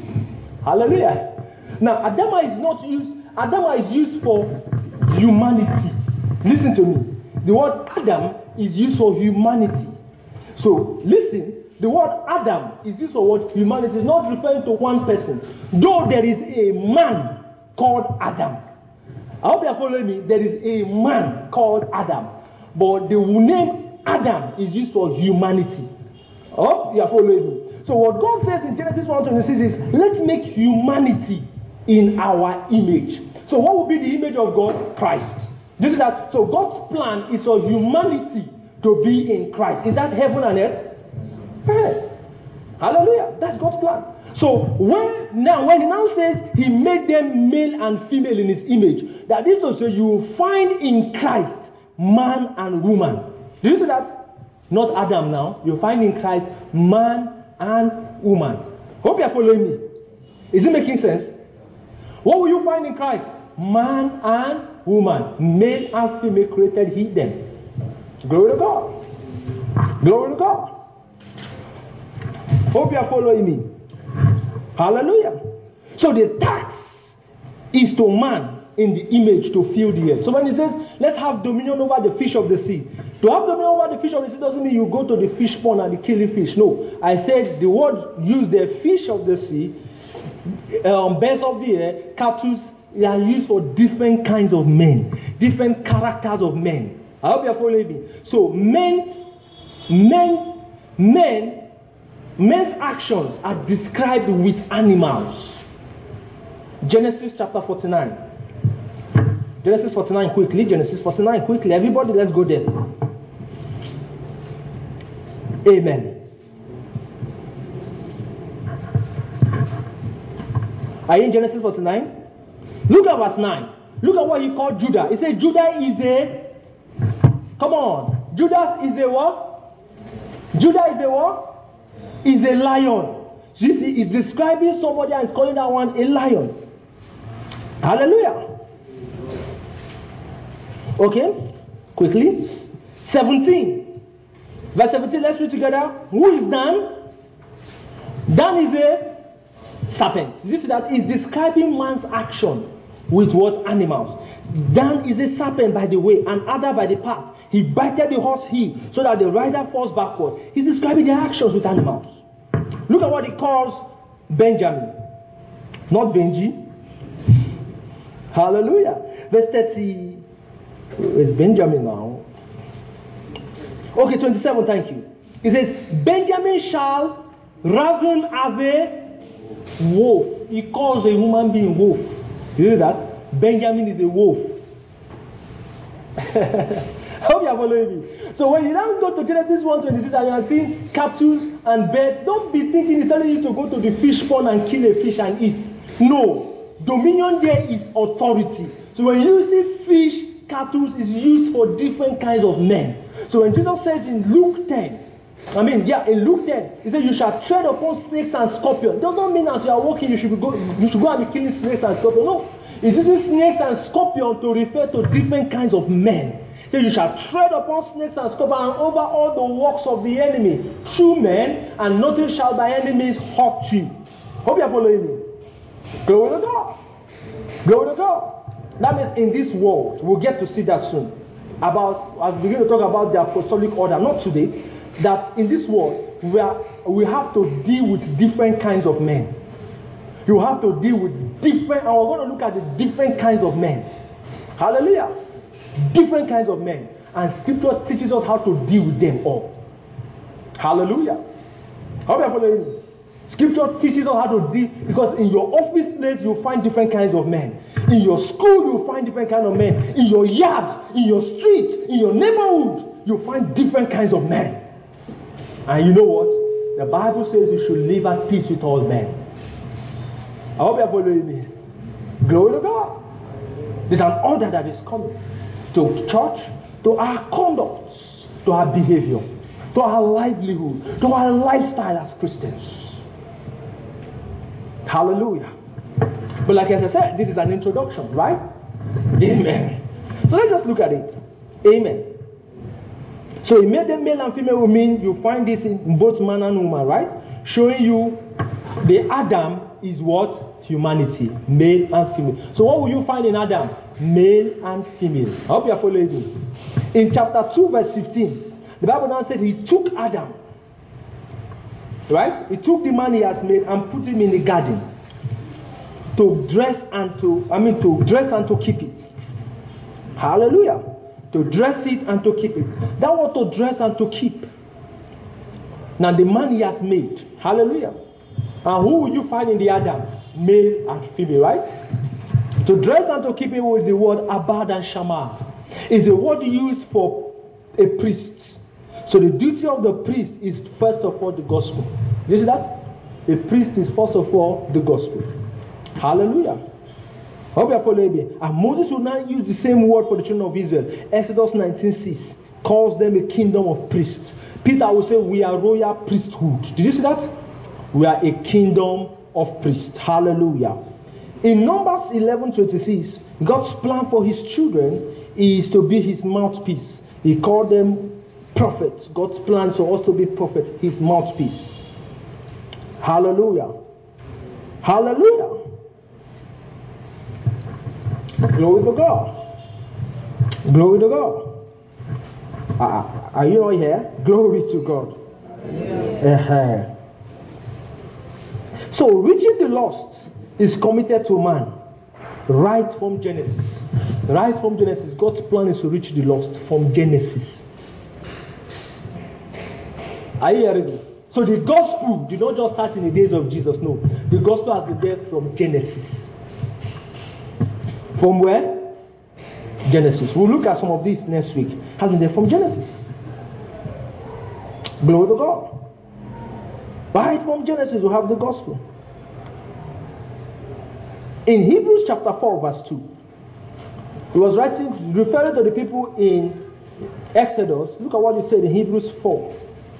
Hallelujah. Now, Adama is used for humanity. Listen to me. The word Adam is used for humanity. So, listen, the word Adam is used for what? Humanity. It's not referring to one person. Though there is a man called Adam. I hope you are following me. There is a man called Adam. But the name Adam is used for humanity. I hope you are following me. So what God says in Genesis 1:26 is, let's make humanity in our image. So what will be the image of God? Christ. This is that. So God's plan is for humanity to be in Christ. Is that heaven and earth? Earth. Hallelujah. That's God's plan. So when he now says he made them male and female in his image, that is to say you will find in Christ man and woman. Do you see that? Not Adam now. You find in Christ man and woman. Hope you are following me. Is it making sense? What will you find in Christ? Man and woman. Male and female created he them. Glory to God. Glory to God. Hope you are following me. Hallelujah. So the task is to man in the image to fill the earth. So when he says, let's have dominion over the fish of the sea. To have dominion over the fish of the sea doesn't mean you go to the fish pond and kill the fish. No. I said the word used the fish of the sea, birds of the air, cattle, they are used for different kinds of men, different characters of men. I hope you are following me. So men's actions are described with animals. Genesis chapter 49. Genesis 49 quickly. Genesis 49 quickly. Everybody, let's go there. Amen. Are you in Genesis 49? Look at verse 9. Look at what he called Judah. He said Judah is a... Come on. Judas is a what? Judah is a what? Is a lion. So you see, it's describing somebody and it's calling that one a lion. Hallelujah. Okay, quickly. 17. Verse 17, let's read together. Who is Dan? Dan is a serpent. You see that is describing man's action with what? Animals. Dan is a serpent by the way, and other by the path. He bited the horse so that the rider falls backward. He's describing their actions with animals. Look at what he calls Benjamin. Not Benji. Hallelujah. Verse 30. Where's Benjamin now? Okay, 27, thank you. It says, Benjamin shall raven as a wolf. He calls a human being wolf. You know that? Benjamin is a wolf. I hope you are following me. So when you now go to Genesis 1:26 and you are seeing cattle and birds, don't be thinking he's telling you to go to the fish pond and kill a fish and eat. No. Dominion there is authority. So when you see fish, cattle is used for different kinds of men. So when Jesus says in Luke 10, in Luke 10, he said you shall tread upon snakes and scorpions. It doesn't mean as you are walking you should go and be killing snakes and scorpions. No. It uses snakes and scorpions to refer to different kinds of men. So you shall tread upon snakes and scorpions and over all the works of the enemy, true men, and nothing shall by enemies hurt you. Hope you are following me. Glory to God. Glory to God. That means in this world, we'll get to see that soon. As we begin to talk about the apostolic order, not today, that in this world, we have to deal with different kinds of men. You have to deal with different, and we're going to look at the different kinds of men. Hallelujah. Different kinds of men. And scripture teaches us how to deal with them all. Hallelujah. How are you following me? Scripture teaches us how to deal, because in your office place, you'll find different kinds of men. In your school, you'll find different kinds of men. In your yard, in your street, in your neighborhood, you'll find different kinds of men. And you know what? The Bible says you should live at peace with all men. I hope you are following me. Glory to God. There's an order that is coming to church, to our conduct, to our behavior, to our livelihood, to our lifestyle as Christians. Hallelujah. But like as I said, this is an introduction, right? Amen. So let's just look at it. Amen. So he made them male and female will mean you find this in both man and woman, right? Showing you the Adam is what? Humanity. Male and female. So what will you find in Adam? Male and female. I hope you are following me. In chapter 2 verse 15, the Bible now said he took Adam. Right? He took the man he has made and put him in the garden to dress and to keep it. Hallelujah. To dress it and to keep it. That was to dress and to keep. Now the man he has made. Hallelujah. And who will you find in the Adam? Male and female, right? To dress and to keep it was the word abad and shamar. It's a word used for a priest. So the duty of the priest is first of all the gospel. You see that? The priest is first of all the gospel. Hallelujah. Hope you are following me. And Moses will now use the same word for the children of Israel. Exodus 19:6 calls them a kingdom of priests. Peter will say we are royal priesthood. Did you see that? We are a kingdom of priests. Hallelujah. In Numbers 11:26, God's plan for his children is to be his mouthpiece. He called them prophets. God's plan to also be prophet, his mouthpiece. Hallelujah. Hallelujah. Glory to God. Glory to God. Are you all here? Glory to God. Yeah. So reaching the lost is committed to man. Right from Genesis. Right from Genesis. God's plan is to reach the lost from Genesis. Are you hearing me? So the gospel did not just start in the days of Jesus. No. The gospel has been there from Genesis. From where? Genesis. We'll look at some of these next week. Has been there from Genesis. Glory to God. Right from Genesis we have the gospel. In Hebrews chapter 4 verse 2, he was referring to the people in Exodus, look at what it said in Hebrews 4.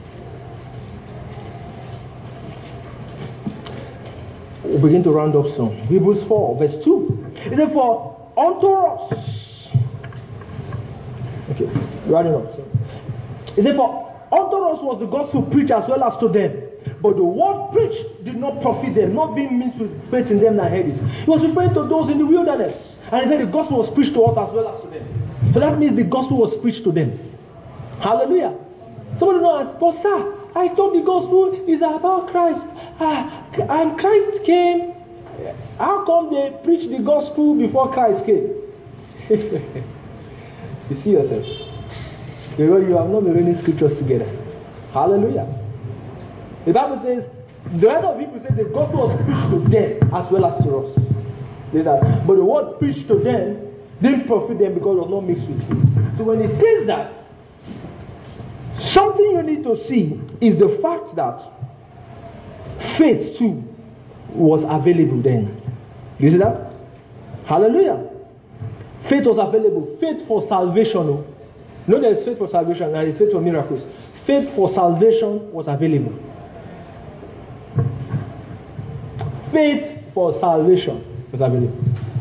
We'll begin to round up soon. Hebrews 4, verse 2. It said, for unto us. Okay, rounding up soon. It said, for unto us was the gospel preached as well as to them. But the word preached did not profit them, not being mixed with faith in them that heard it. He was referring to those in the wilderness. And he said the gospel was preached to us as well as to them. So that means the gospel was preached to them. Hallelujah. Somebody will ask, but sir, I thought the gospel is about Christ. And Christ came. How come they preached the gospel before Christ came? You see yourself. You have not been reading scriptures together. Hallelujah. The Bible says, the other people say the gospel was preached to them as well as to us. But the word preached to them didn't profit them because it was not mixed with faith. So when it says that, something you need to see is the fact that faith too was available then. You see that? Hallelujah. Faith was available. Faith for salvation. No, there is faith for salvation and there is faith for miracles. Faith for salvation was available. Faith for salvation was available.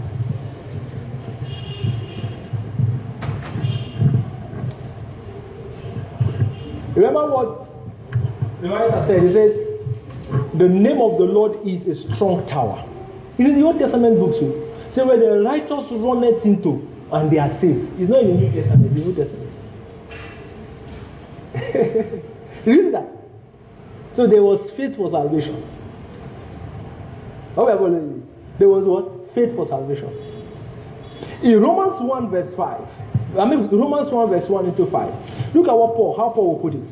Remember what the writer said? He said, the name of the Lord is a strong tower. It's in the Old Testament books too. Say where the righteous run it into and they are safe. It's not in the New Testament, the Old Testament. You read that? So there was faith for salvation. There was what? Faith for salvation. In Romans 1 verse 5. Romans 1 verse 1 into 5. Look at how Paul will put it.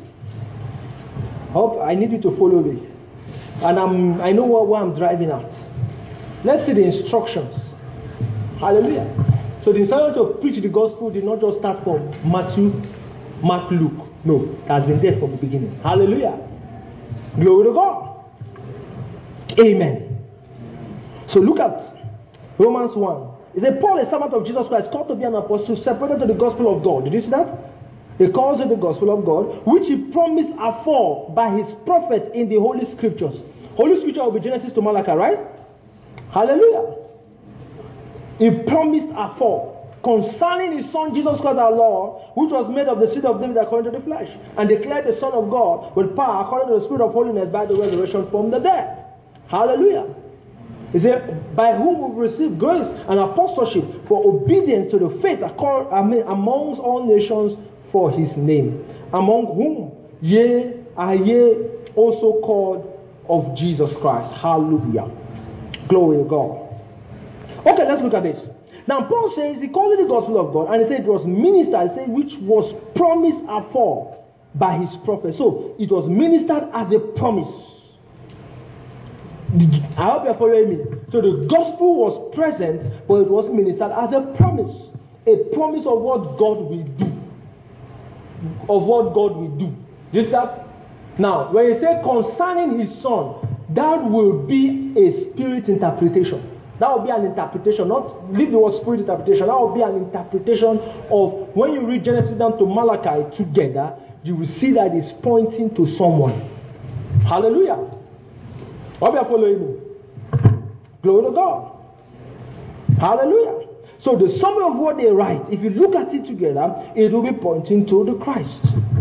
I need you to follow me. And I know where I'm driving at. Let's see the instructions. Hallelujah. So the instruction to preach the gospel did not just start from Matthew, Mark, Luke. No, it has been there from the beginning. Hallelujah. Glory to God. Amen. So look at Romans 1. It says, Paul, a servant of Jesus Christ, called to be an apostle, separated to the gospel of God. Did you see that? He calls it the gospel of God, which he promised afore by his prophets in the Holy Scriptures. Holy Scripture will be Genesis to Malachi, right? Hallelujah. He promised afore concerning his son Jesus Christ our Lord, which was made of the seed of David according to the flesh, and declared the Son of God with power according to the Spirit of holiness by the resurrection from the dead. Hallelujah. He said, by whom we receive grace and apostleship for obedience to the faith amongst all nations for his name, among whom ye are ye also called of Jesus Christ. Hallelujah. Glory to God. Okay, let's look at this. Now Paul says he called it the gospel of God, and he said it was ministered, he said, which was promised afore by his prophet. So it was ministered as a promise. I hope you're following me. So the gospel was present, but it was ministered as a promise of what God will do. Of what God will do. You see that? Now, when you say concerning his son, that will be a spirit interpretation. That will be an interpretation, not leave the word spirit interpretation. That will be an interpretation of when you read Genesis down to Malachi together, you will see that it's pointing to someone. Hallelujah. Hope you are following me. Glory to God. Hallelujah. So the summary of what they write, if you look at it together, it will be pointing to the Christ.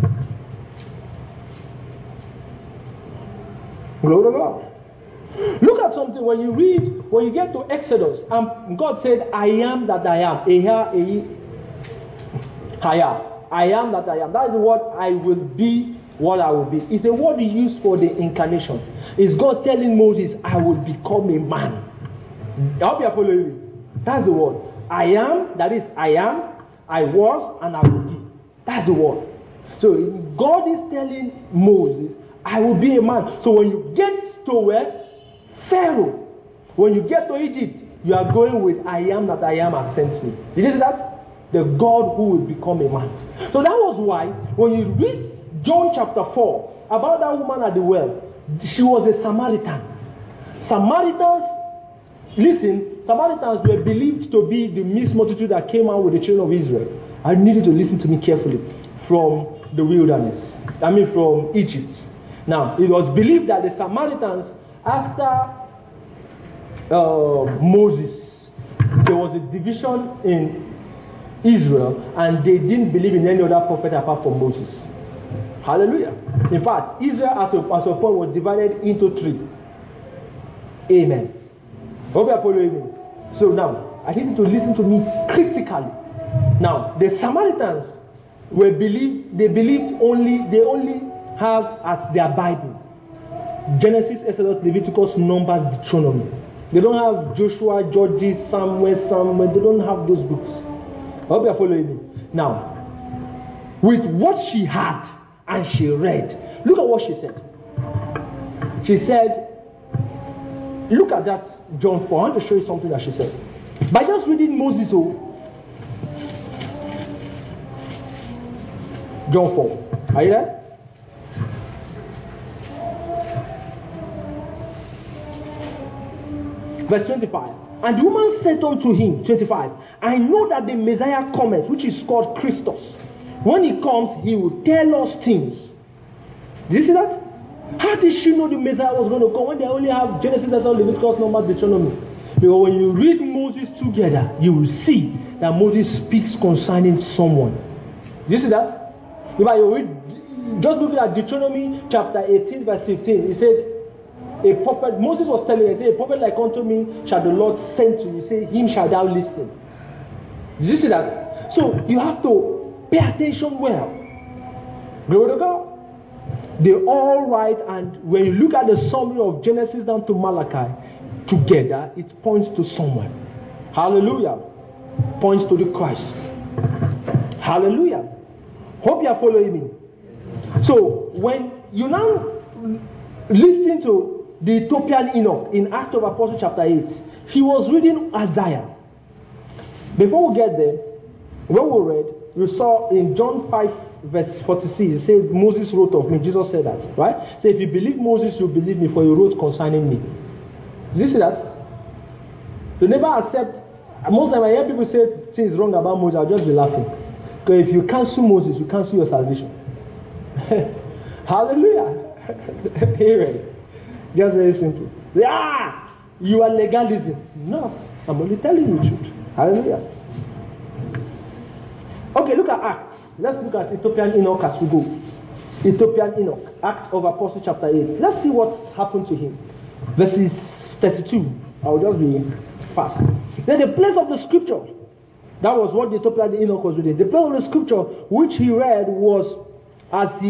Glory to God. Look at something when you get to Exodus, God said, I am that I am. I am that I am. That is what I will be, what I will be. It's a word he used for the incarnation. It's God telling Moses, I will become a man. I hope you are following me. That's the word. I am, that is, I am, I was, and I will be. That's the word. So God is telling Moses, I will be a man. So when you get to where? Pharaoh. When you get to Egypt, you are going with I am that I am has sent me. Did you see that? The God who will become a man. So that was why when you read John chapter 4 about that woman at the well, she was a Samaritan. Samaritans were believed to be the mixed multitude that came out with the children of Israel. I need you to listen to me carefully. from the wilderness. From Egypt. Now, it was believed that the Samaritans, after Moses, there was a division in Israel, and they didn't believe in any other prophet apart from Moses. Hallelujah. In fact, Israel as a point was divided into 3. Amen. Hope you are following me. So now, I need you to listen to me critically. Now, the Samaritans they only have as their Bible Genesis, Exodus, Leviticus, Numbers, Deuteronomy. They don't have Joshua, Judges, Samuel. They don't have those books. I hope you are following me. Now, with what she had and she read, look at what she said. She said, look at that, John 4. I want to show you something that she said. By just reading Moses, John 4. Are you there? Verse 25. And the woman said unto him, 25, I know that the Messiah cometh, which is called Christus. When he comes, he will tell us things. Did you see that? How did she know the Messiah was going to come when they only have Genesis, Leviticus, Numbers, Deuteronomy? Because when you read Moses together, you will see that Moses speaks concerning someone. Did you see that? If I read, just looking at Deuteronomy chapter 18, verse 15, it said, a prophet, Moses was telling him, a prophet like unto me shall the Lord send to you. He said, him shall thou listen. Did you see that? So you have to pay attention well. Glory to God. They all right, and when you look at the summary of Genesis down to Malachi together, it points to someone. Hallelujah. Points to the Christ. Hallelujah. Hope you are following me. So when you now listen to the Ethiopian Enoch in Acts of Apostles chapter 8, he was reading Isaiah. Before we get there, when we read, we saw in John 5 verse 46, it says Moses wrote of me. Jesus said that, right? So if you believe Moses, you believe me, for he wrote concerning me. Did you see that? To never accept. Most of the time I hear people say things wrong about Moses, I'll just be laughing. Because if you cancel Moses, you cancel your salvation. Hallelujah. Amen. Just very simple. You are legalism. No, I'm only telling you the truth. Hallelujah. Okay, look at Acts. Let's look at Ethiopian Enoch as we go. Ethiopian Enoch, Acts of Apostles chapter 8. Let's see what happened to him. Verses 32. I'll just be fast. Then the place of the scripture. That was what the Ethiopian Enoch was reading. The place of the scripture which he read was he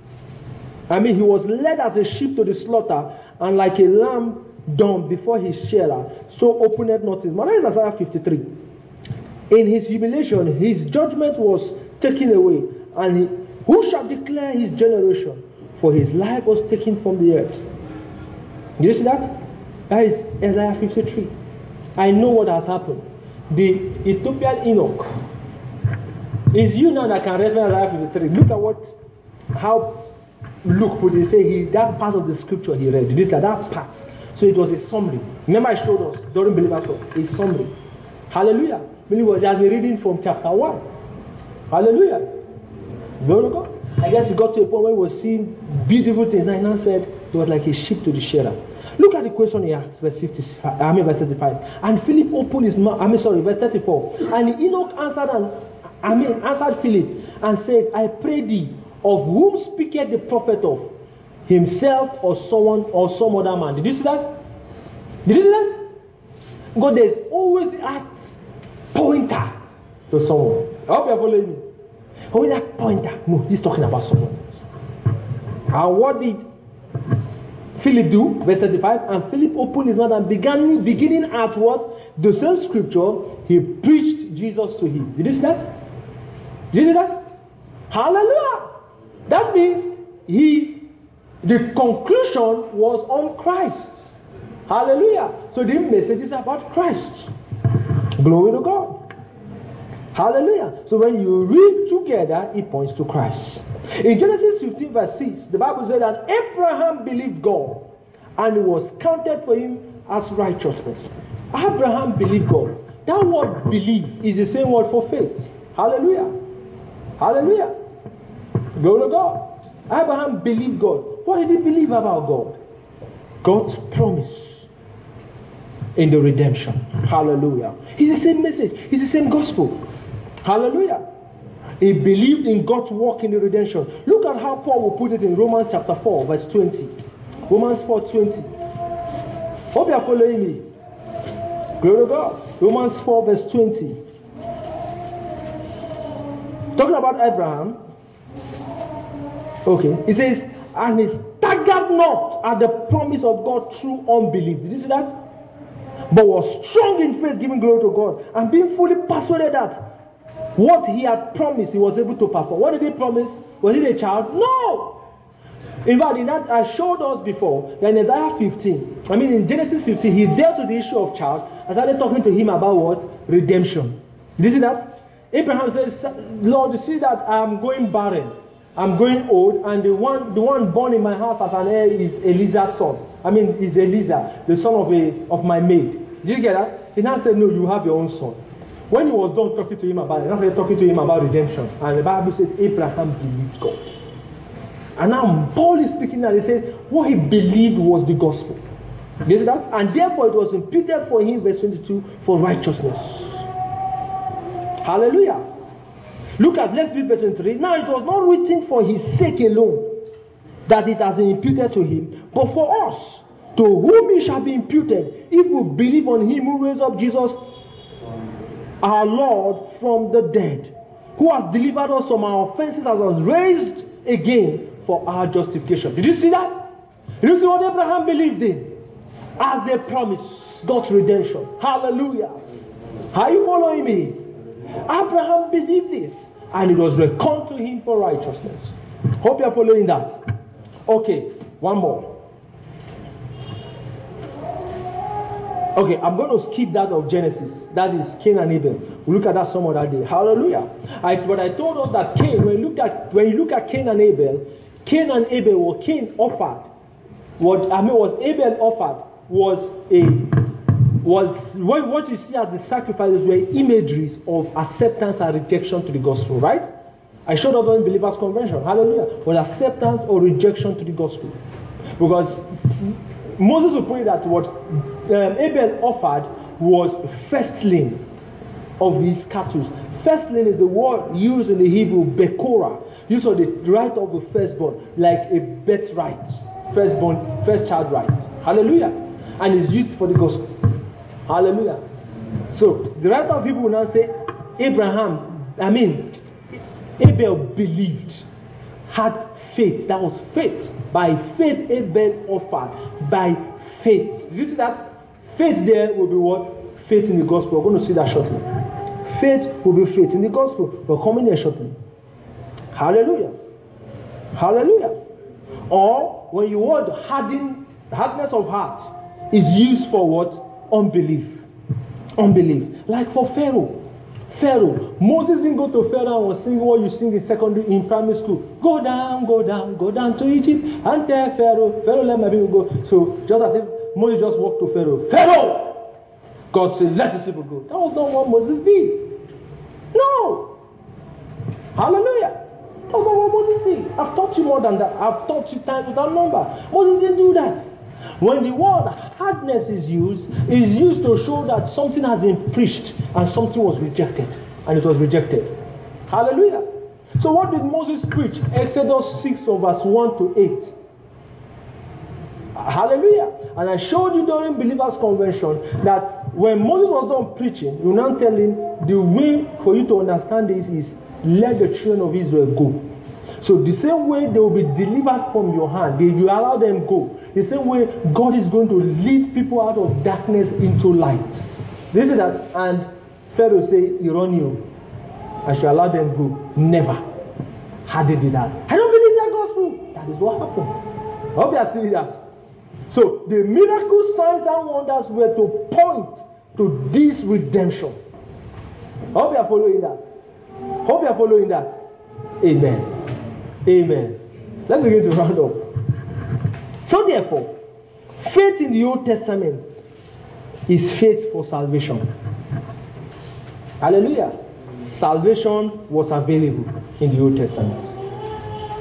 was led as a sheep to the slaughter, and like a lamb dumb before his shearer, so opened not his mouth. That is Isaiah 53. In his humiliation, his judgment was taken away, and who shall declare his generation? For his life was taken from the earth. Do you see that? That is Isaiah 53. I know what has happened. The Ethiopian Enoch is you now that can read Isaiah 53. Look at how Luke put it. Say that part of the scripture he read. This that part. So it was a summary. Remember I showed us during Believers Talk. A summary. Hallelujah. He has been reading from chapter 1. Hallelujah. Glory to God. I guess he got to a point where he was seeing beautiful things, and now said he was like a sheep to the shearer. Look at the question he asked, verse 35. And Philip opened his mouth. Verse 34. And Enoch answered Philip and said, I pray thee, of whom speaketh the prophet of? Himself or someone or some other man? Did you see that? Did you see that? God, there's always a pointer to someone. I hope you're following me. Always that pointer. No, he's talking about someone else. And what did Philip do? Verse 35. And Philip opened his mouth and beginning at what? The same scripture, he preached Jesus to him. Did you see that? Did you see that? Hallelujah. That means the conclusion was on Christ. Hallelujah. So the message is about Christ. Glory to God. Hallelujah. So when you read together, it points to Christ. In Genesis 15 verse 6, the Bible said that Abraham believed God, and it was counted for him as righteousness. Abraham believed God. That word believe is the same word for faith. Hallelujah. Hallelujah. Glory to God. Abraham believed God. What did he believe about God? God's promise in the redemption. Hallelujah. It's the same message. It's the same gospel. Hallelujah. He believed in God's work in the redemption. Look at how Paul will put it in Romans chapter 4 verse 20. Romans 4:20. Hope you are following me. Glory to God. Romans 4 verse 20. Talking about Abraham. Okay. It says, and he staggered not at the promise of God through unbelief. Did you see that? But was strong in faith, giving glory to God, and being fully persuaded that what he had promised, he was able to perform. What did he promise? Was it a child? No! In fact, in that I showed us before that in Isaiah 15, in Genesis 15, he dealt with the issue of child and started talking to him about what? Redemption. Did you see that? Abraham says, Lord, you see that I'm going barren. I'm going old, and the one born in my house as an heir is Eliza's son. Is Eliza, the son of my maid. Did you get that? He now said, no, you have your own son. When he was done talking to him about it, he started talking to him about redemption. And the Bible says Abraham believed God. And now Paul is speaking and he says what he believed was the gospel. You see that? And therefore it was imputed for him, verse 22, for righteousness. Hallelujah. Let's read verse 23. Now it was not written for his sake alone that it has been imputed to him, but for us, to whom it shall be imputed, if we believe on him who raised up Jesus, our Lord, from the dead, who has delivered us from our offenses and was raised again for our justification. Did you see that? Did you see what Abraham believed in? As a promise, God's redemption. Hallelujah. Are you following me? Abraham believed this, and it was reckoned to him for righteousness. Hope you are following that. Okay, one more. Okay, I'm going to skip that of Genesis. That is Cain and Abel. We'll look at that some other day. Hallelujah. But I told us that Cain, when you look at Cain and Abel, what Cain offered, what Abel offered was what you see as the sacrifices were imageries of acceptance and rejection to the gospel, right? I showed up in Believers Convention. Hallelujah. Was acceptance or rejection to the gospel. Because Moses will pray that what Abel offered was firstling of his cattle. Firstling is the word used in the Hebrew, Bekora, used for the right of the firstborn, like a birthright, first child right. Hallelujah. And is used for the gospel. Hallelujah. So the writer of Hebrew will now say, Abel believed, had faith. That was faith. By faith, Abel offered. By faith. Did you see that? Faith there will be what? Faith in the gospel. We're going to see that shortly. Faith will be faith in the gospel. We're coming there shortly. Hallelujah. Hallelujah. Or when you word hardness of heart is used for what? Unbelief. Unbelief. Like for Pharaoh. Moses didn't go to Pharaoh and was singing what you sing in primary school. Go down to Egypt and tell Pharaoh, let my people go. So just as if Moses just walked to Pharaoh, God said, let the people go. That was not what Moses did. No. Hallelujah. That was not what Moses did. I've taught you more than that. I've taught you times without number. Moses didn't do that. When the word hardness is used to show that something has been preached and something was rejected. And it was rejected. Hallelujah. So what did Moses preach? Exodus 6 verse 1 to 8. Hallelujah. And I showed you during Believers Convention that when Moses was done preaching, you now tell him the way for you to understand this is let the children of Israel go. So the same way they will be delivered from your hand, you allow them go. The same way God is going to lead people out of darkness into light. This is that, and Pharaoh say, Ironium, I shall allow them go. Never. How did they do that? I don't believe that gospel. That is what happened. I hope you are seeing that. So the miracle signs and wonders were to point to this redemption. I hope you are following that. Hope you are following that. Amen. Amen. Let's begin to round up. So therefore, faith in the Old Testament is faith for salvation. Hallelujah. Salvation was available in the Old Testament.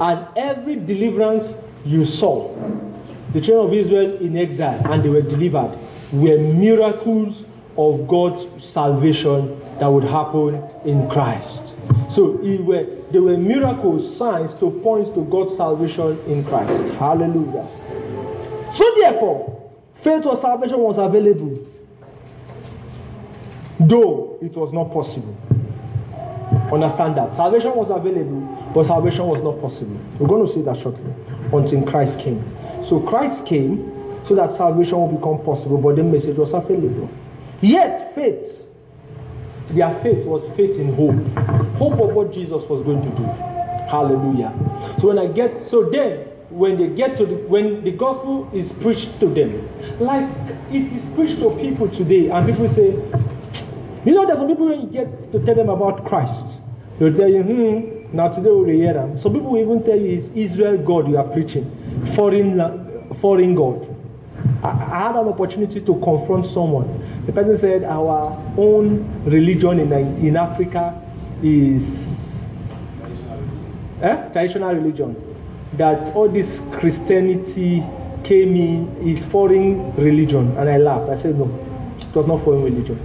And every deliverance you saw, the children of Israel in exile, and they were delivered, were miracles of God's salvation that would happen in Christ. So they were miracles, signs to point to God's salvation in Christ. Hallelujah. So therefore, faith or salvation was available, though it was not possible. Understand that. Salvation was available, but salvation was not possible. We're going to see that shortly, until Christ came. So Christ came so that salvation will become possible, but the message was available. Yet faith, their faith was faith in hope. Hope of what Jesus was going to do. Hallelujah. So when the gospel is preached to them, like it is preached to people today, and people say, there's some people when you get to tell them about Christ, they'll tell you, now today we'll hear them. Some people will even tell you it's Israel God you are preaching, foreign God. I had an opportunity to confront someone. The person said our own religion in Africa is traditional religion. That all this Christianity came in is foreign religion. And I laughed. I said no, it was not foreign religion.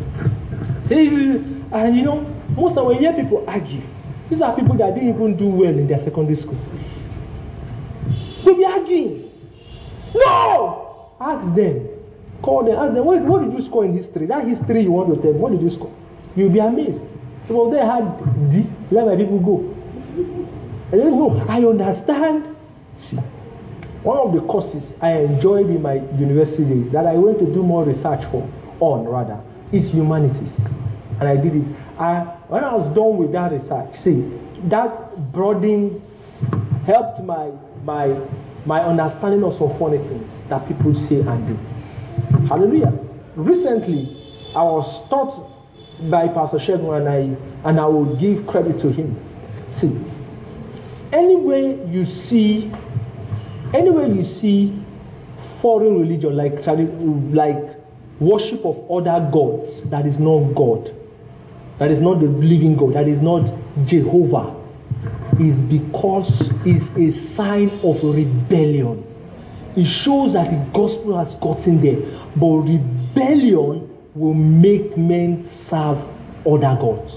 And most of when you hear people argue, these are people that didn't even do well in their secondary school. They'll be arguing. No! Ask them. Call them. Ask them, what did you score in history? That history you want to tell me, what did you score? You'll be amazed. So they had D, let my people go. And then no, I understand. See, one of the courses I enjoyed in my university days that I went to do more research is humanities. And I did it. When I was done with that research, that broadening helped my understanding of some funny things that people say and do. Hallelujah. Recently, I was taught by Pastor Shegun, and I will give credit to him. See, anywhere you see foreign religion like worship of other gods that is not God, that is not the living God, that is not Jehovah, is because it's a sign of rebellion. It shows that the gospel has gotten there, but rebellion will make men serve other gods.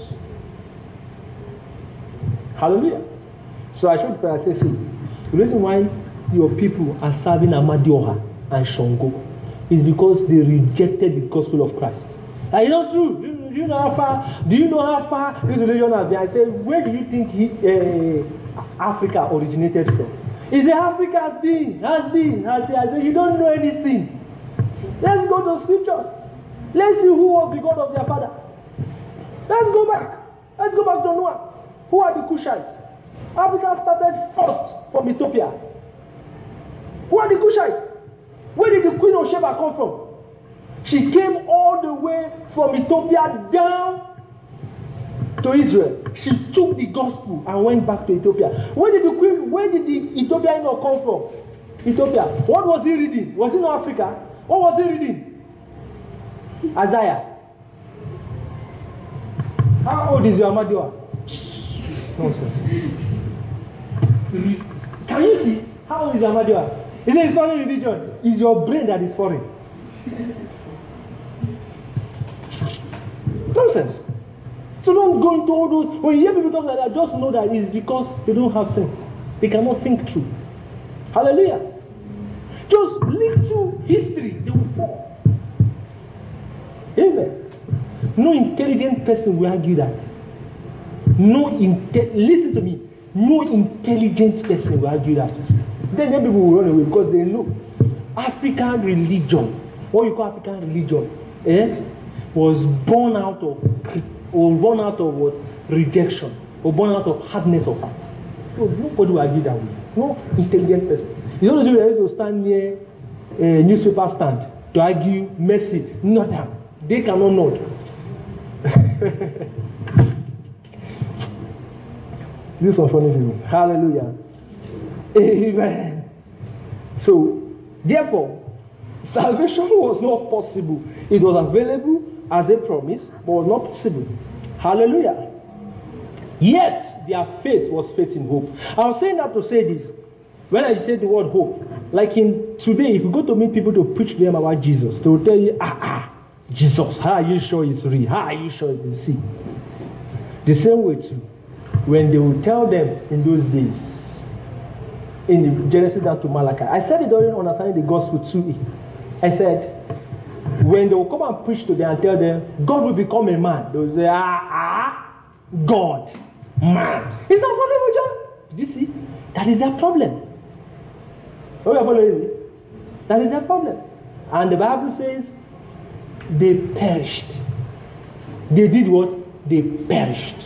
Hallelujah. So I showed I say, the reason why your people are serving Amadioha and Shango is because they rejected the gospel of Christ. Are you not true? Do you know how far this religion has been? I said, where do you think Africa originated from? He said, Africa has been. I said, you don't know anything. Let's go to scriptures. Let's see who was the God of their father. Let's go back. Let's go back to Noah. Who are the Cushites? Africa started first from Ethiopia. Who are the Cushites? Where did the Queen of Sheba come from? She came all the way from Ethiopia down to Israel. She took the gospel and went back to Ethiopia. Where did the Ethiopian come from? Ethiopia. What was he reading? Was he in Africa? What was he reading? Isaiah. How old is your Amadioha? Nonsense. Can you see? How old is your Amadioha? Is it foreign religion? It's your brain that is foreign. Nonsense. So don't go into all those. When you hear people talk like that, just know that it's because they don't have sense. They cannot think through. Hallelujah. Just little history, they will fall. Amen. No intelligent person will argue that. Listen to me. No intelligent person will argue that. Then people will run away because they know African religion, what you call African religion, was born out of what? Rejection, or born out of hardness of heart. So nobody will argue that way. No intelligent person. You don't know to stand near a newspaper stand to argue mercy. Nothing. They cannot nod. This is funny people. Hallelujah. Amen. So, therefore, salvation was not possible. It was available as a promise, but was not possible. Hallelujah. Yet, yet their faith was faith in hope. I was saying that to say this. When I say the word hope, like in today, if you go to meet people to preach to them about Jesus, they will tell you, Jesus, how are you sure it's real? How are you sure it's see? The same way too, when they will tell them in those days, in the Genesis down to Malachi, I said it during understanding the gospel too. I said, when they will come and preach to them and tell them, God will become a man, they will say, God, man. It's not possible, John. Did you see? That is their problem. Oh, you're following me? That is their problem. And the Bible says, they perished. They did what? They perished.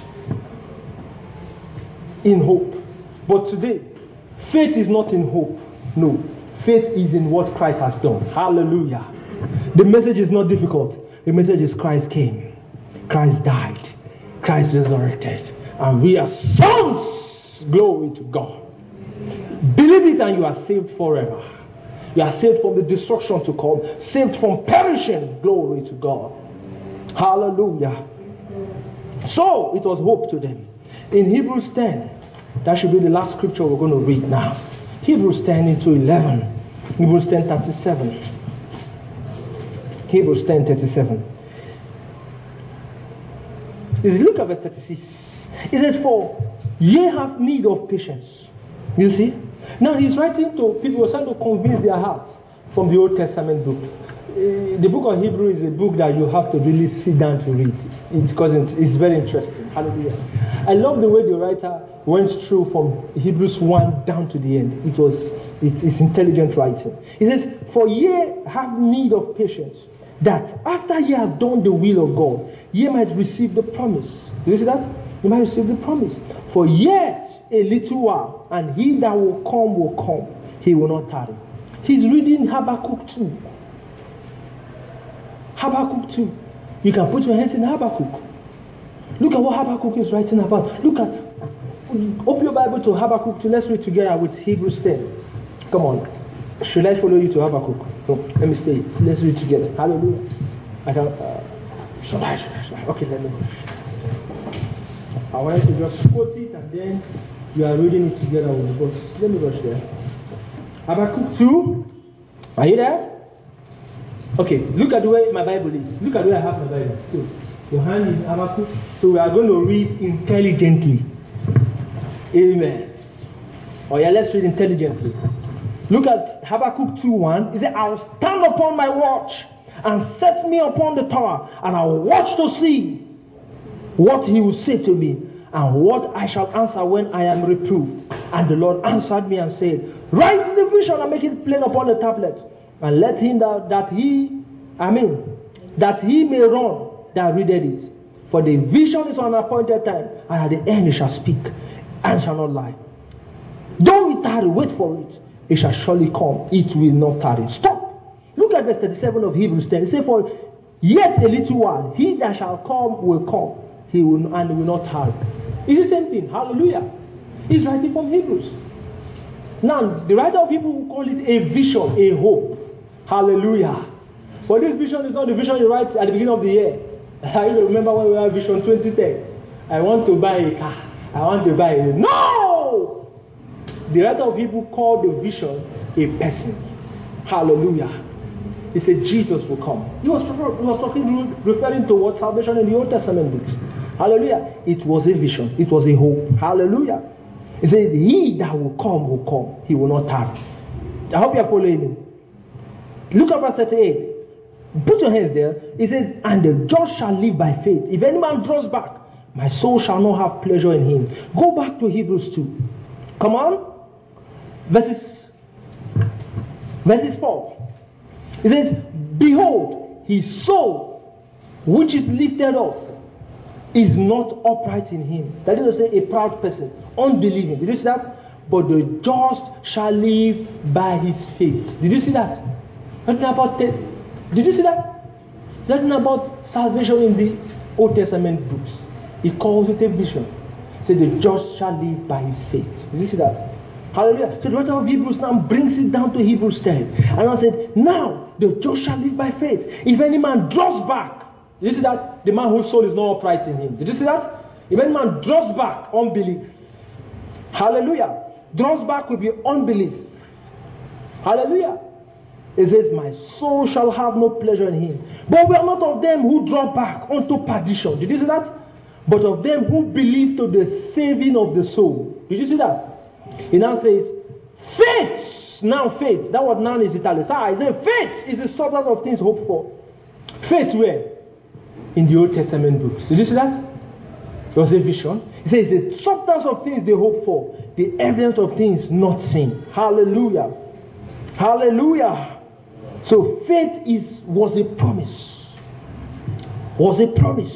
In hope. But today, faith is not in hope. No. Faith is in what Christ has done. Hallelujah. The message is not difficult. The message is Christ came. Christ died. Christ resurrected. And we are sons. Glory to God. Believe it and you are saved forever. You are saved from the destruction to come. Saved from perishing. Glory to God. Hallelujah. So, it was hope to them. In Hebrews 10, that should be the last scripture we're going to read now. Hebrews 10 into 11. Hebrews 10, 37. Hebrews 10, 37. Look at verse 36. It says, for ye have need of patience. You see? Now he's writing to people who are trying to convince their hearts from the Old Testament book. The book of Hebrew is a book that you have to really sit down to read. Because it's very interesting. Hallelujah. I love the way the writer went through from Hebrews 1 down to the end. It's intelligent writing. He says, for ye have need of patience, that after ye have done the will of God, ye might receive the promise. Do you see that? You might receive the promise. For yet a little while, and he that will come, he will not tarry. He's reading Habakkuk 2. Habakkuk 2. You can put your hands in Habakkuk. Look at what Habakkuk is writing about. Open your Bible to Habakkuk 2. Let's read together with Hebrews 10. Come on. Should I follow you to Habakkuk? No, let me stay. Let's read together. Hallelujah. I can. Should I? Okay, let me go. I want you to just quote it and then you are reading it together with the books. Let me rush there. Habakkuk 2. Are you there? Okay, look at the way my Bible is. Look at the way I have my Bible. So, your hand is Habakkuk. So we are going to read intelligently. Amen. Oh yeah, let's read intelligently. Look at Habakkuk 2:1. He said, I will stand upon my watch and set me upon the tower, and I will watch to see what he will say to me, and what I shall answer when I am reproved. And the Lord answered me and said, write the vision and make it plain upon the tablet, and let him that he may run that readeth it. For the vision is on an appointed time, and at the end it shall speak, and shall not lie. Don't tarry, wait for it. It shall surely come, it will not tarry. Stop. Look at verse 37 of Hebrews 10. It says, for yet a little while, he that shall come will come, he will not tarry. It's the same thing. Hallelujah. He's writing from Hebrews. Now, the writer of Hebrews will call it a vision, a hope. Hallelujah. But this vision is not the vision you write at the beginning of the year. I remember when we had Vision 2010. I want to buy a car. I want to buy a... No! The writer of Hebrews called the vision a person. Hallelujah. He said Jesus will come. He was referring to what salvation in the Old Testament books. Hallelujah. It was a vision. It was a hope. Hallelujah. He said, he that will come. He will not tarry. I hope you are following me. Look at verse 38. Put your hands there. It says, and the just shall live by faith. If any man draws back, my soul shall not have pleasure in him. Go back to Hebrews 2. Come on. Verses 4. It says, behold, his soul, which is lifted up, is not upright in him. That is to say, a proud person, unbelieving. Did you see that? But the just shall live by his faith. Did you see that? That's not about did you see that? That's not about salvation in the Old Testament books. He calls it a vision. So the just shall live by his faith. Did you see that? Hallelujah. So the writer of Hebrews now brings it down to Hebrews 10. And I said, now the just shall live by faith. If any man draws back, did you see that? The man whose soul is not upright in him. Did you see that? If any man draws back unbelief, Hallelujah. Draws back with your unbelief. Hallelujah. It says, my soul shall have no pleasure in him. But we are not of them who draw back unto perdition. Did you see that? But of them who believe to the saving of the soul. Did you see that? He now says, faith. Now faith. That word now is italicized. Faith is the substance of things hoped for. Faith where? In the Old Testament books. Did you see that? There was a vision. He says the substance of things they hope for, the evidence of things not seen. Hallelujah. Hallelujah. So faith was a promise. Was a promise.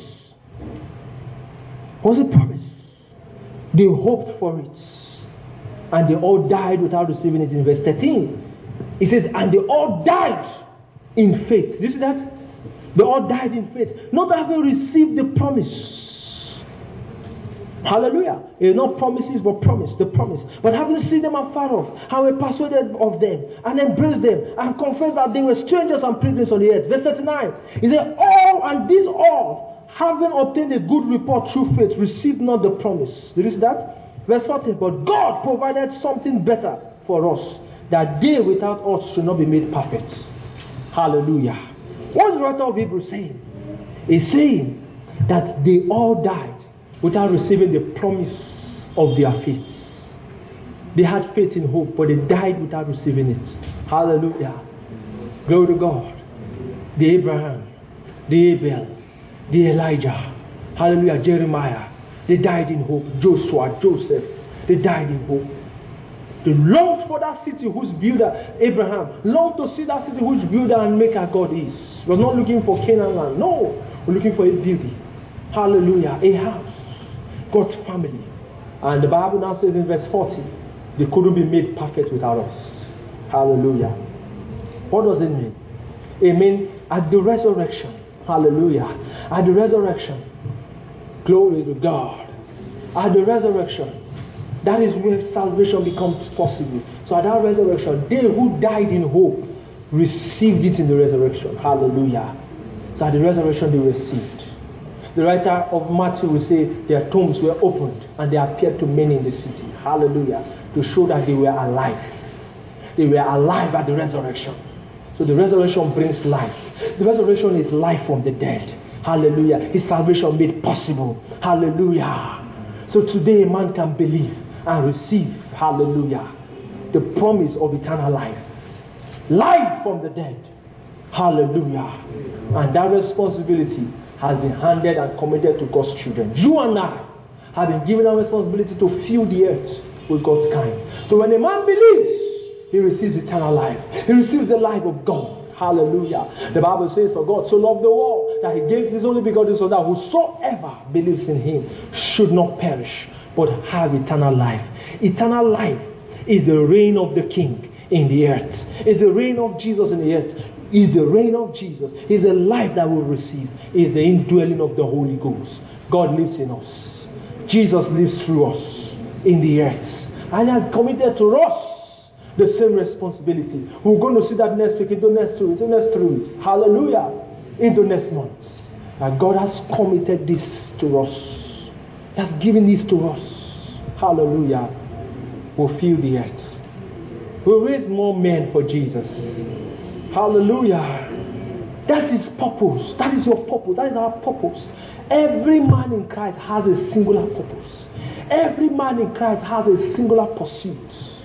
Was a promise. They hoped for it. And they all died without receiving it. In verse 13, it says, and they all died in faith. Did you see that? They all died in faith, not having received the promise. Hallelujah. It's not promises, but promise, the promise. But having seen them afar off, and were persuaded of them, and embraced them, and confessed that they were strangers and pilgrims on the earth. Verse 39, he said, all, and these all, having obtained a good report through faith, received not the promise. Did you see that? Verse 40, but God provided something better for us, that they without us should not be made perfect. Hallelujah. What is the writer of Hebrews saying? He's saying that they all died without receiving the promise of their faith. They had faith in hope, but they died without receiving it. Hallelujah. Glory to God. The Abraham, the Abel, the Elijah, hallelujah, Jeremiah, they died in hope. Joshua, Joseph, they died in hope. They longed for that city whose builder, Abraham, longed to see that city whose builder and maker God is. He was not looking for Canaan land. No, we're looking for a building. Hallelujah. A house. God's family. And the Bible now says in verse 40, they couldn't be made perfect without us. Hallelujah. What does it mean? It means at the resurrection. Hallelujah. At the resurrection. Glory to God. At the resurrection. That is where salvation becomes possible. So at that resurrection, they who died in hope received it in the resurrection. Hallelujah. So at the resurrection they received. The writer of Matthew will say their tombs were opened and they appeared to many in the city. Hallelujah. To show that they were alive. They were alive at the resurrection. So the resurrection brings life. The resurrection is life from the dead. Hallelujah. His salvation made possible. Hallelujah. So today a man can believe and receive, hallelujah, the promise of eternal life. Life from the dead. Hallelujah. And that responsibility has been handed and committed to God's children. You and I have been given a responsibility to fill the earth with God's kind. So when a man believes, he receives eternal life. He receives the life of God. Hallelujah. The Bible says, for God so loved the world that he gave his only begotten Son, that whosoever believes in him should not perish, but have eternal life. Eternal life is the reign of the King in the earth. Is the reign of Jesus in the earth. Is the reign of Jesus. Is the life that we receive. Is the indwelling of the Holy Ghost. God lives in us. Jesus lives through us in the earth. And he has committed to us the same responsibility. We're going to see that next week, into next 2 weeks, into next 3 weeks. Hallelujah. Into next month. And God has committed this to us. He has given this to us. Hallelujah. We'll fill the earth. We'll raise more men for Jesus. Hallelujah. That is purpose. That is your purpose. That is our purpose. Every man in Christ has a singular purpose. Every man in Christ has a singular pursuit.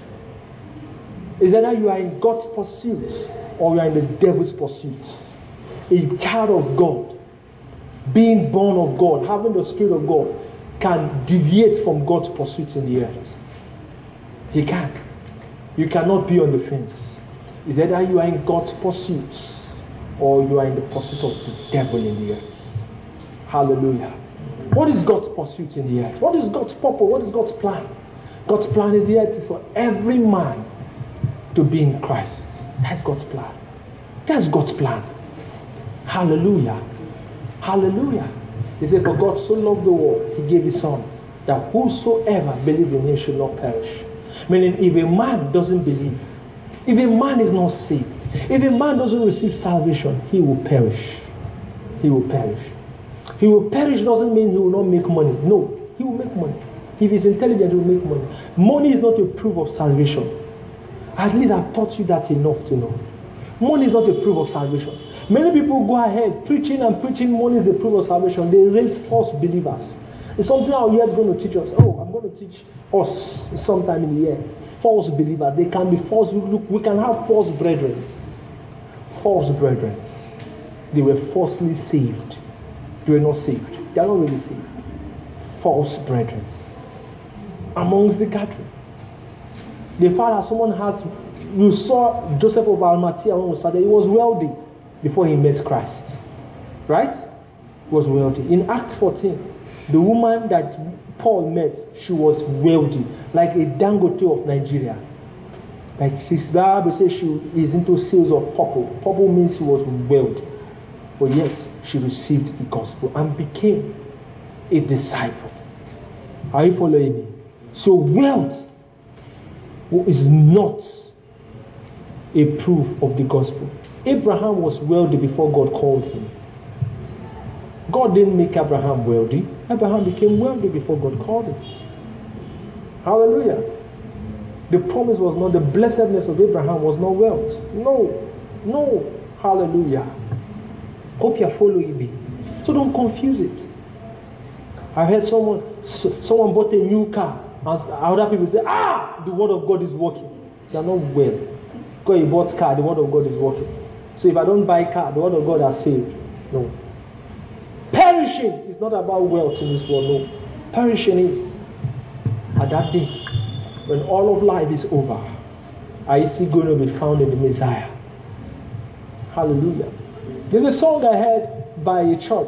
Is either you are in God's pursuit or you are in the devil's pursuit. A child of God, being born of God, having the Spirit of God, can deviate from God's pursuit in the earth. He can. You cannot be on the fence. Is either you are in God's pursuit or you are in the pursuit of the devil in the earth. Hallelujah. What is God's pursuit in the earth? What is God's purpose? What is God's plan? God's plan is the earth is for every man to be in Christ. That's God's plan. That's God's plan. Hallelujah. Hallelujah. He said, for God so loved the world, he gave his Son, that whosoever believes in him should not perish. Meaning, if a man doesn't believe, if a man is not saved, if a man doesn't receive salvation, he will perish. He will perish. He will perish doesn't mean he will not make money. No, he will make money. If he's intelligent, he will make money. Money is not a proof of salvation. At least I've taught you that enough to know. Money is not a proof of salvation. Many people go ahead preaching and preaching money is a proof of salvation. They raise false believers. It's something our year is going to teach us. Oh, I'm going to teach us sometime in the year. False believers. They can be false. Look, we can have false brethren. False brethren. They were falsely saved. They were not saved. They are not really saved. False brethren. Amongst the gathering. The fact that someone has, you saw Joseph of Arimathea when we started, he was wealthy before he met Christ. Right? He was wealthy. In Acts 14, the woman that Paul met, she was wealthy, like a Dangote of Nigeria. Like the Bible says she is into sales of purple. Purple means she was wealthy. But yet, she received the gospel and became a disciple. Are you following me? So wealth is not a proof of the gospel. Abraham was wealthy before God called him. God didn't make Abraham wealthy. Abraham became wealthy before God called him. Hallelujah. The promise was not, the blessedness of Abraham was not wealth. No. Hallelujah. Hope you're following me. So don't confuse it. I heard someone bought a new car and other people say, the word of God is working. They are not well. Because you bought car, the word of God is working. So if I don't buy car, the word of God has saved. No. Perishing is not about wealth in this world. No. Perishing is at that day when all of life is over. Are you still going to be found in the Messiah? Hallelujah. There's a song I heard by a church.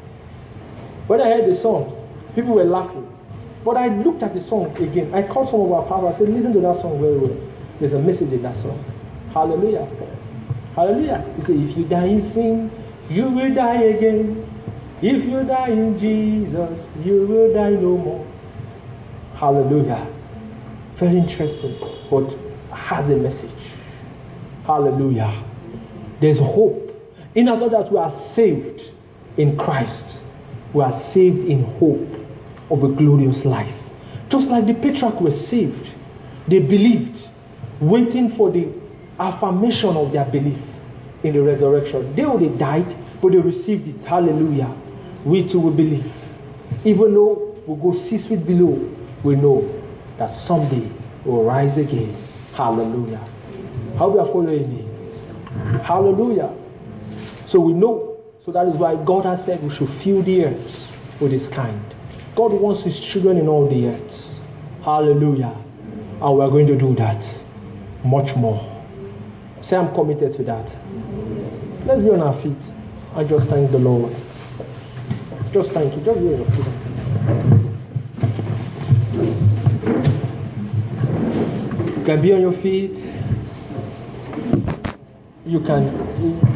When I heard the song, people were laughing. But I looked at the song again. I called some of our pastors. I said, listen to that song very well. There's a message in that song. Hallelujah. Hallelujah. He said, if you die in sin, you will die again. If you die in Jesus, you will die no more. Hallelujah. Very interesting, but has a message. Hallelujah. There's hope. In other words, we are saved in Christ. We are saved in hope of a glorious life. Just like the patriarchs were saved. They believed, waiting for the affirmation of their belief in the resurrection. They already died, but they received it. Hallelujah. We too will believe. Even though we go 6 feet below, we know that someday we'll rise again. Hallelujah. How we are following me? Hallelujah. So we know. So that is why God has said we should fill the earth with His kind. God wants His children in all the earth. Hallelujah. And we are going to do that. Much more. Say, I'm committed to that. Let's be on our feet and just thank the Lord. Just thank you. Just be on your feet. You can be on your feet. You can